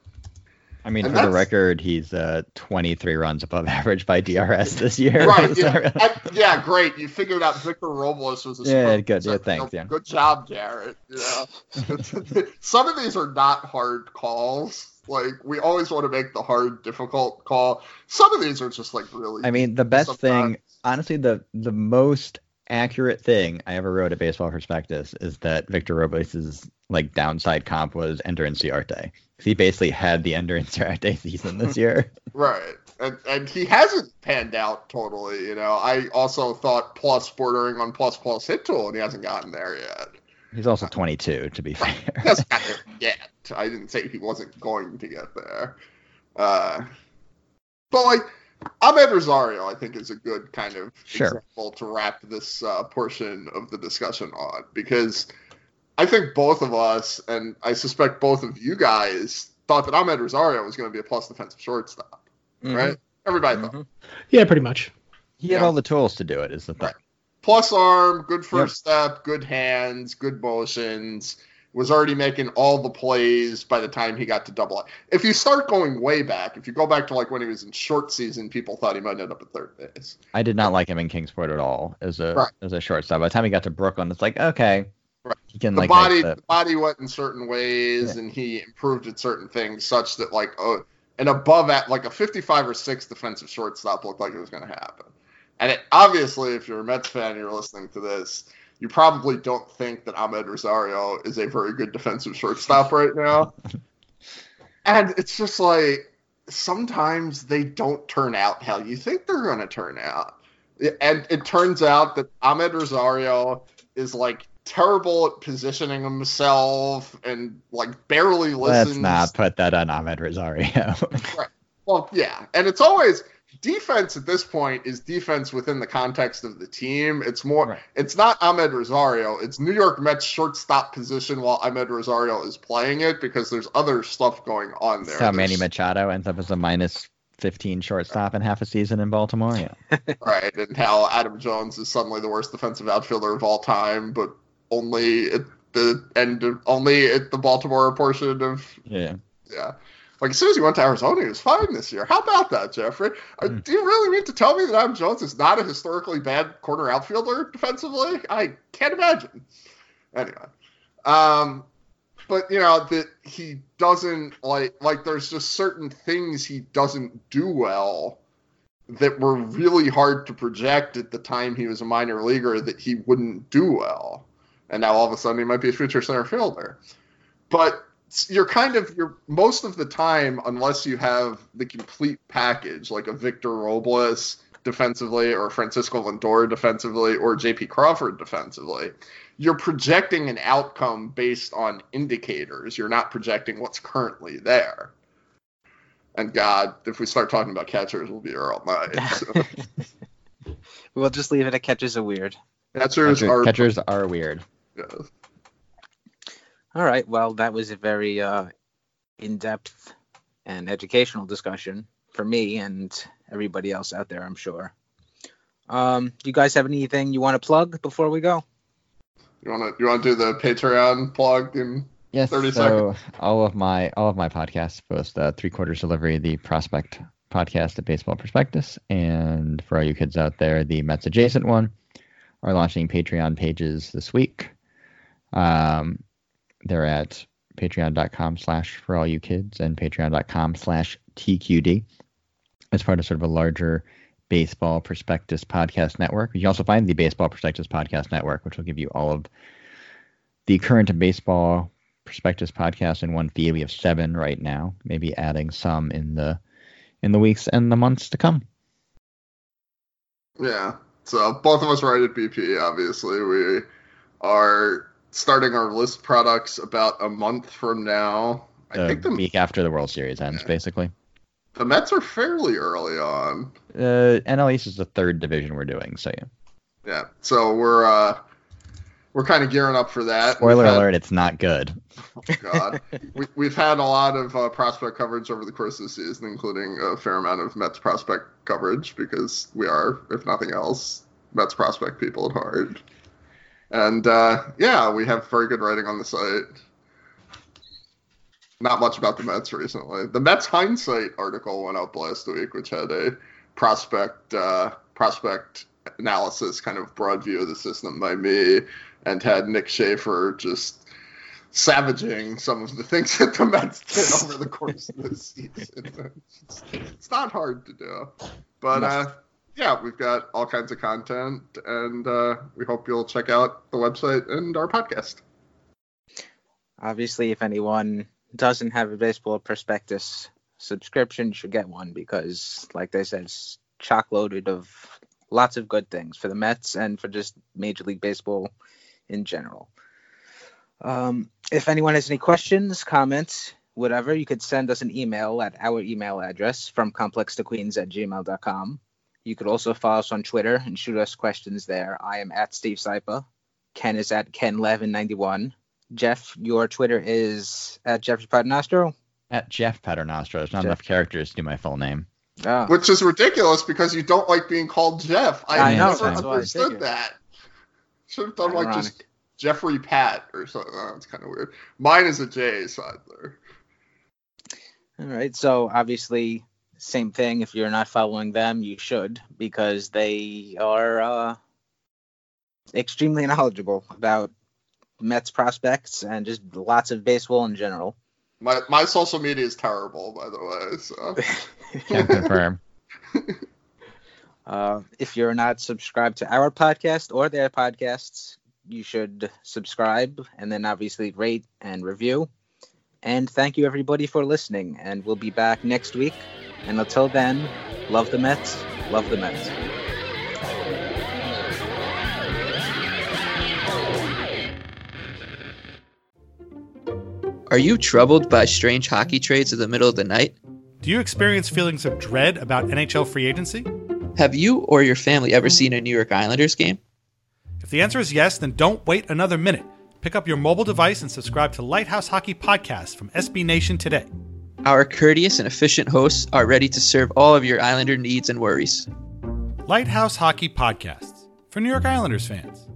I mean, and for the record, he's uh, twenty-three runs above average by D R S this year. Right, yeah. I, yeah, great. You figured out Victor Robles was a Yeah, good. Yeah, thanks. So, yeah. Good job, Jared. Yeah. Some of these are not hard calls. Like, we always want to make the hard, difficult call. Some of these are just, like, really... I mean, the best sometimes. thing, honestly, the the most accurate thing I ever wrote at Baseball Prospectus is that Victor Robles' like downside comp was Ender Inciarte. He basically had the Ender Inciarte season this year. Right. And and he hasn't panned out totally, you know. I also thought plus bordering on plus plus hit tool, and he hasn't gotten there yet. He's also twenty-two, to be fair. He hasn't gotten there yet. I didn't say he wasn't going to get there. Uh, but, like, Ahmed Rosario, I think, is a good kind of sure. example to wrap this uh, portion of the discussion on, because I think both of us, and I suspect both of you guys, thought that Ahmed Rosario was going to be a plus defensive shortstop, mm-hmm. right? Everybody mm-hmm. thought. Yeah, pretty much. He had yeah. all the tools to do it, is the thing. Right. Plus arm, good first yep. step, good hands, good motions. Was already making all the plays by the time he got to double A. If you start going way back, if you go back to like when he was in short season, people thought he might end up at third base. I did not like him in Kingsport at all as a right. as a shortstop. By the time he got to Brooklyn, it's like, okay. Right. He can, the like, body the... the body went in certain ways, yeah. and he improved at certain things such that like oh, an above at like a fifty-five or six defensive shortstop looked like it was going to happen. And it, obviously, if you're a Mets fan and you're listening to this, you probably don't think that Ahmed Rosario is a very good defensive shortstop right now. And it's just like, sometimes they don't turn out how you think they're going to turn out. And it turns out that Ahmed Rosario is like terrible at positioning himself and like barely listens. Let's not put that on Ahmed Rosario. Right. Well, yeah. And it's always... defense at this point is defense within the context of the team. It's more, right. It's not Ahmed Rosario. It's New York Mets shortstop position while Ahmed Rosario is playing it because there's other stuff going on there. That's how Manny Machado ends up as a minus fifteen shortstop in half a season in Baltimore. Yeah. Right. And how Adam Jones is suddenly the worst defensive outfielder of all time, but only at the end of, only at the Baltimore portion of, yeah. Yeah. Like, as soon as he went to Arizona, he was fine this year. How about that, Jeffrey? Mm. Do you really mean to tell me that Adam Jones is not a historically bad corner outfielder defensively? I can't imagine. Anyway. Um, but, you know, that he doesn't, like, like, there's just certain things he doesn't do well that were really hard to project at the time he was a minor leaguer that he wouldn't do well. And now all of a sudden he might be a future center fielder. But you're kind of you're most of the time, unless you have the complete package, like a Victor Robles defensively, or Francisco Lindor defensively, or J P Crawford defensively, you're projecting an outcome based on indicators. You're not projecting what's currently there. And God, if we start talking about catchers, we'll be here all night. So. We'll just leave it at catchers are weird. Catchers, Catcher, are catchers are weird. Yeah. All right. Well, that was a very uh, in-depth and educational discussion for me and everybody else out there, I'm sure. Um, do you guys have anything you want to plug before we go? You want to you want to do the Patreon plug in Yes. thirty So seconds? all of my all of my podcasts post uh, three quarters delivery, the Prospect podcast at Baseball Prospectus, and for all you kids out there, the Mets adjacent one are launching Patreon pages this week. Um, they're at patreon.com slash for all you kids and patreon.com slash TQD as part of sort of a larger Baseball Prospectus podcast network. You can also find the Baseball Prospectus podcast network, which will give you all of the current baseball Prospectus podcast in one feed. We have seven right now, maybe adding some in the in the weeks and the months to come. Yeah. So both of us write at B P, obviously. We are starting our list products about a month from now. I The think the, week after the World Series ends, yeah. basically. The Mets are fairly early on. Uh, N L East is the third division we're doing, so yeah. Yeah. So we're uh, we're kind of gearing up for that. Spoiler had, alert, it's not good. Oh, God. we, we've had a lot of uh, prospect coverage over the course of the season, including a fair amount of Mets prospect coverage, because we are, if nothing else, Mets prospect people at heart. And, uh, yeah, we have very good writing on the site. Not much about the Mets recently. The Mets Hindsight article went up last week, which had a prospect uh, prospect analysis, kind of broad view of the system by me, and had Nick Schaefer just savaging some of the things that the Mets did over the course of the season. It's, it's not hard to do. But, uh, yeah, we've got all kinds of content, and uh, we hope you'll check out the website and our podcast. Obviously, if anyone doesn't have a Baseball Prospectus subscription, you should get one, because, like they said, it's chock-loaded of lots of good things for the Mets and for just Major League Baseball in general. Um, if anyone has any questions, comments, whatever, you could send us an email at our email address, from complex to queens at gmail dot com. You could also follow us on Twitter and shoot us questions there. I am at Steve Sypa. Ken is at Ken Levin ninety-one. Jeff, your Twitter is at Jeffrey Paternostro. At Jeff Paternostro. There's not Jeff. enough characters to do my full name. Oh. Which is ridiculous, because you don't like being called Jeff. I, I know, never that's why I understood figured. that. Should have done like Ironic. just Jeffrey Pat or something. Oh, that's kind of weird. Mine is a J, Seidler. All right, so obviously, same thing. If you're not following them, you should, because they are uh, extremely knowledgeable about Mets prospects and just lots of baseball in general. My my social media is terrible, by the way. So Can't confirm. Uh, if you're not subscribed to our podcast or their podcasts, you should subscribe and then obviously rate and review. And thank you, everybody, for listening. And we'll be back next week. And until then, love the Mets, love the Mets. Are you troubled by strange hockey trades in the middle of the night? Do you experience feelings of dread about N H L free agency? Have you or your family ever seen a New York Islanders game? If the answer is yes, then don't wait another minute. Pick up your mobile device and subscribe to Lighthouse Hockey Podcast from S B Nation today. Our courteous and efficient hosts are ready to serve all of your Islander needs and worries. Lighthouse Hockey Podcasts for New York Islanders fans.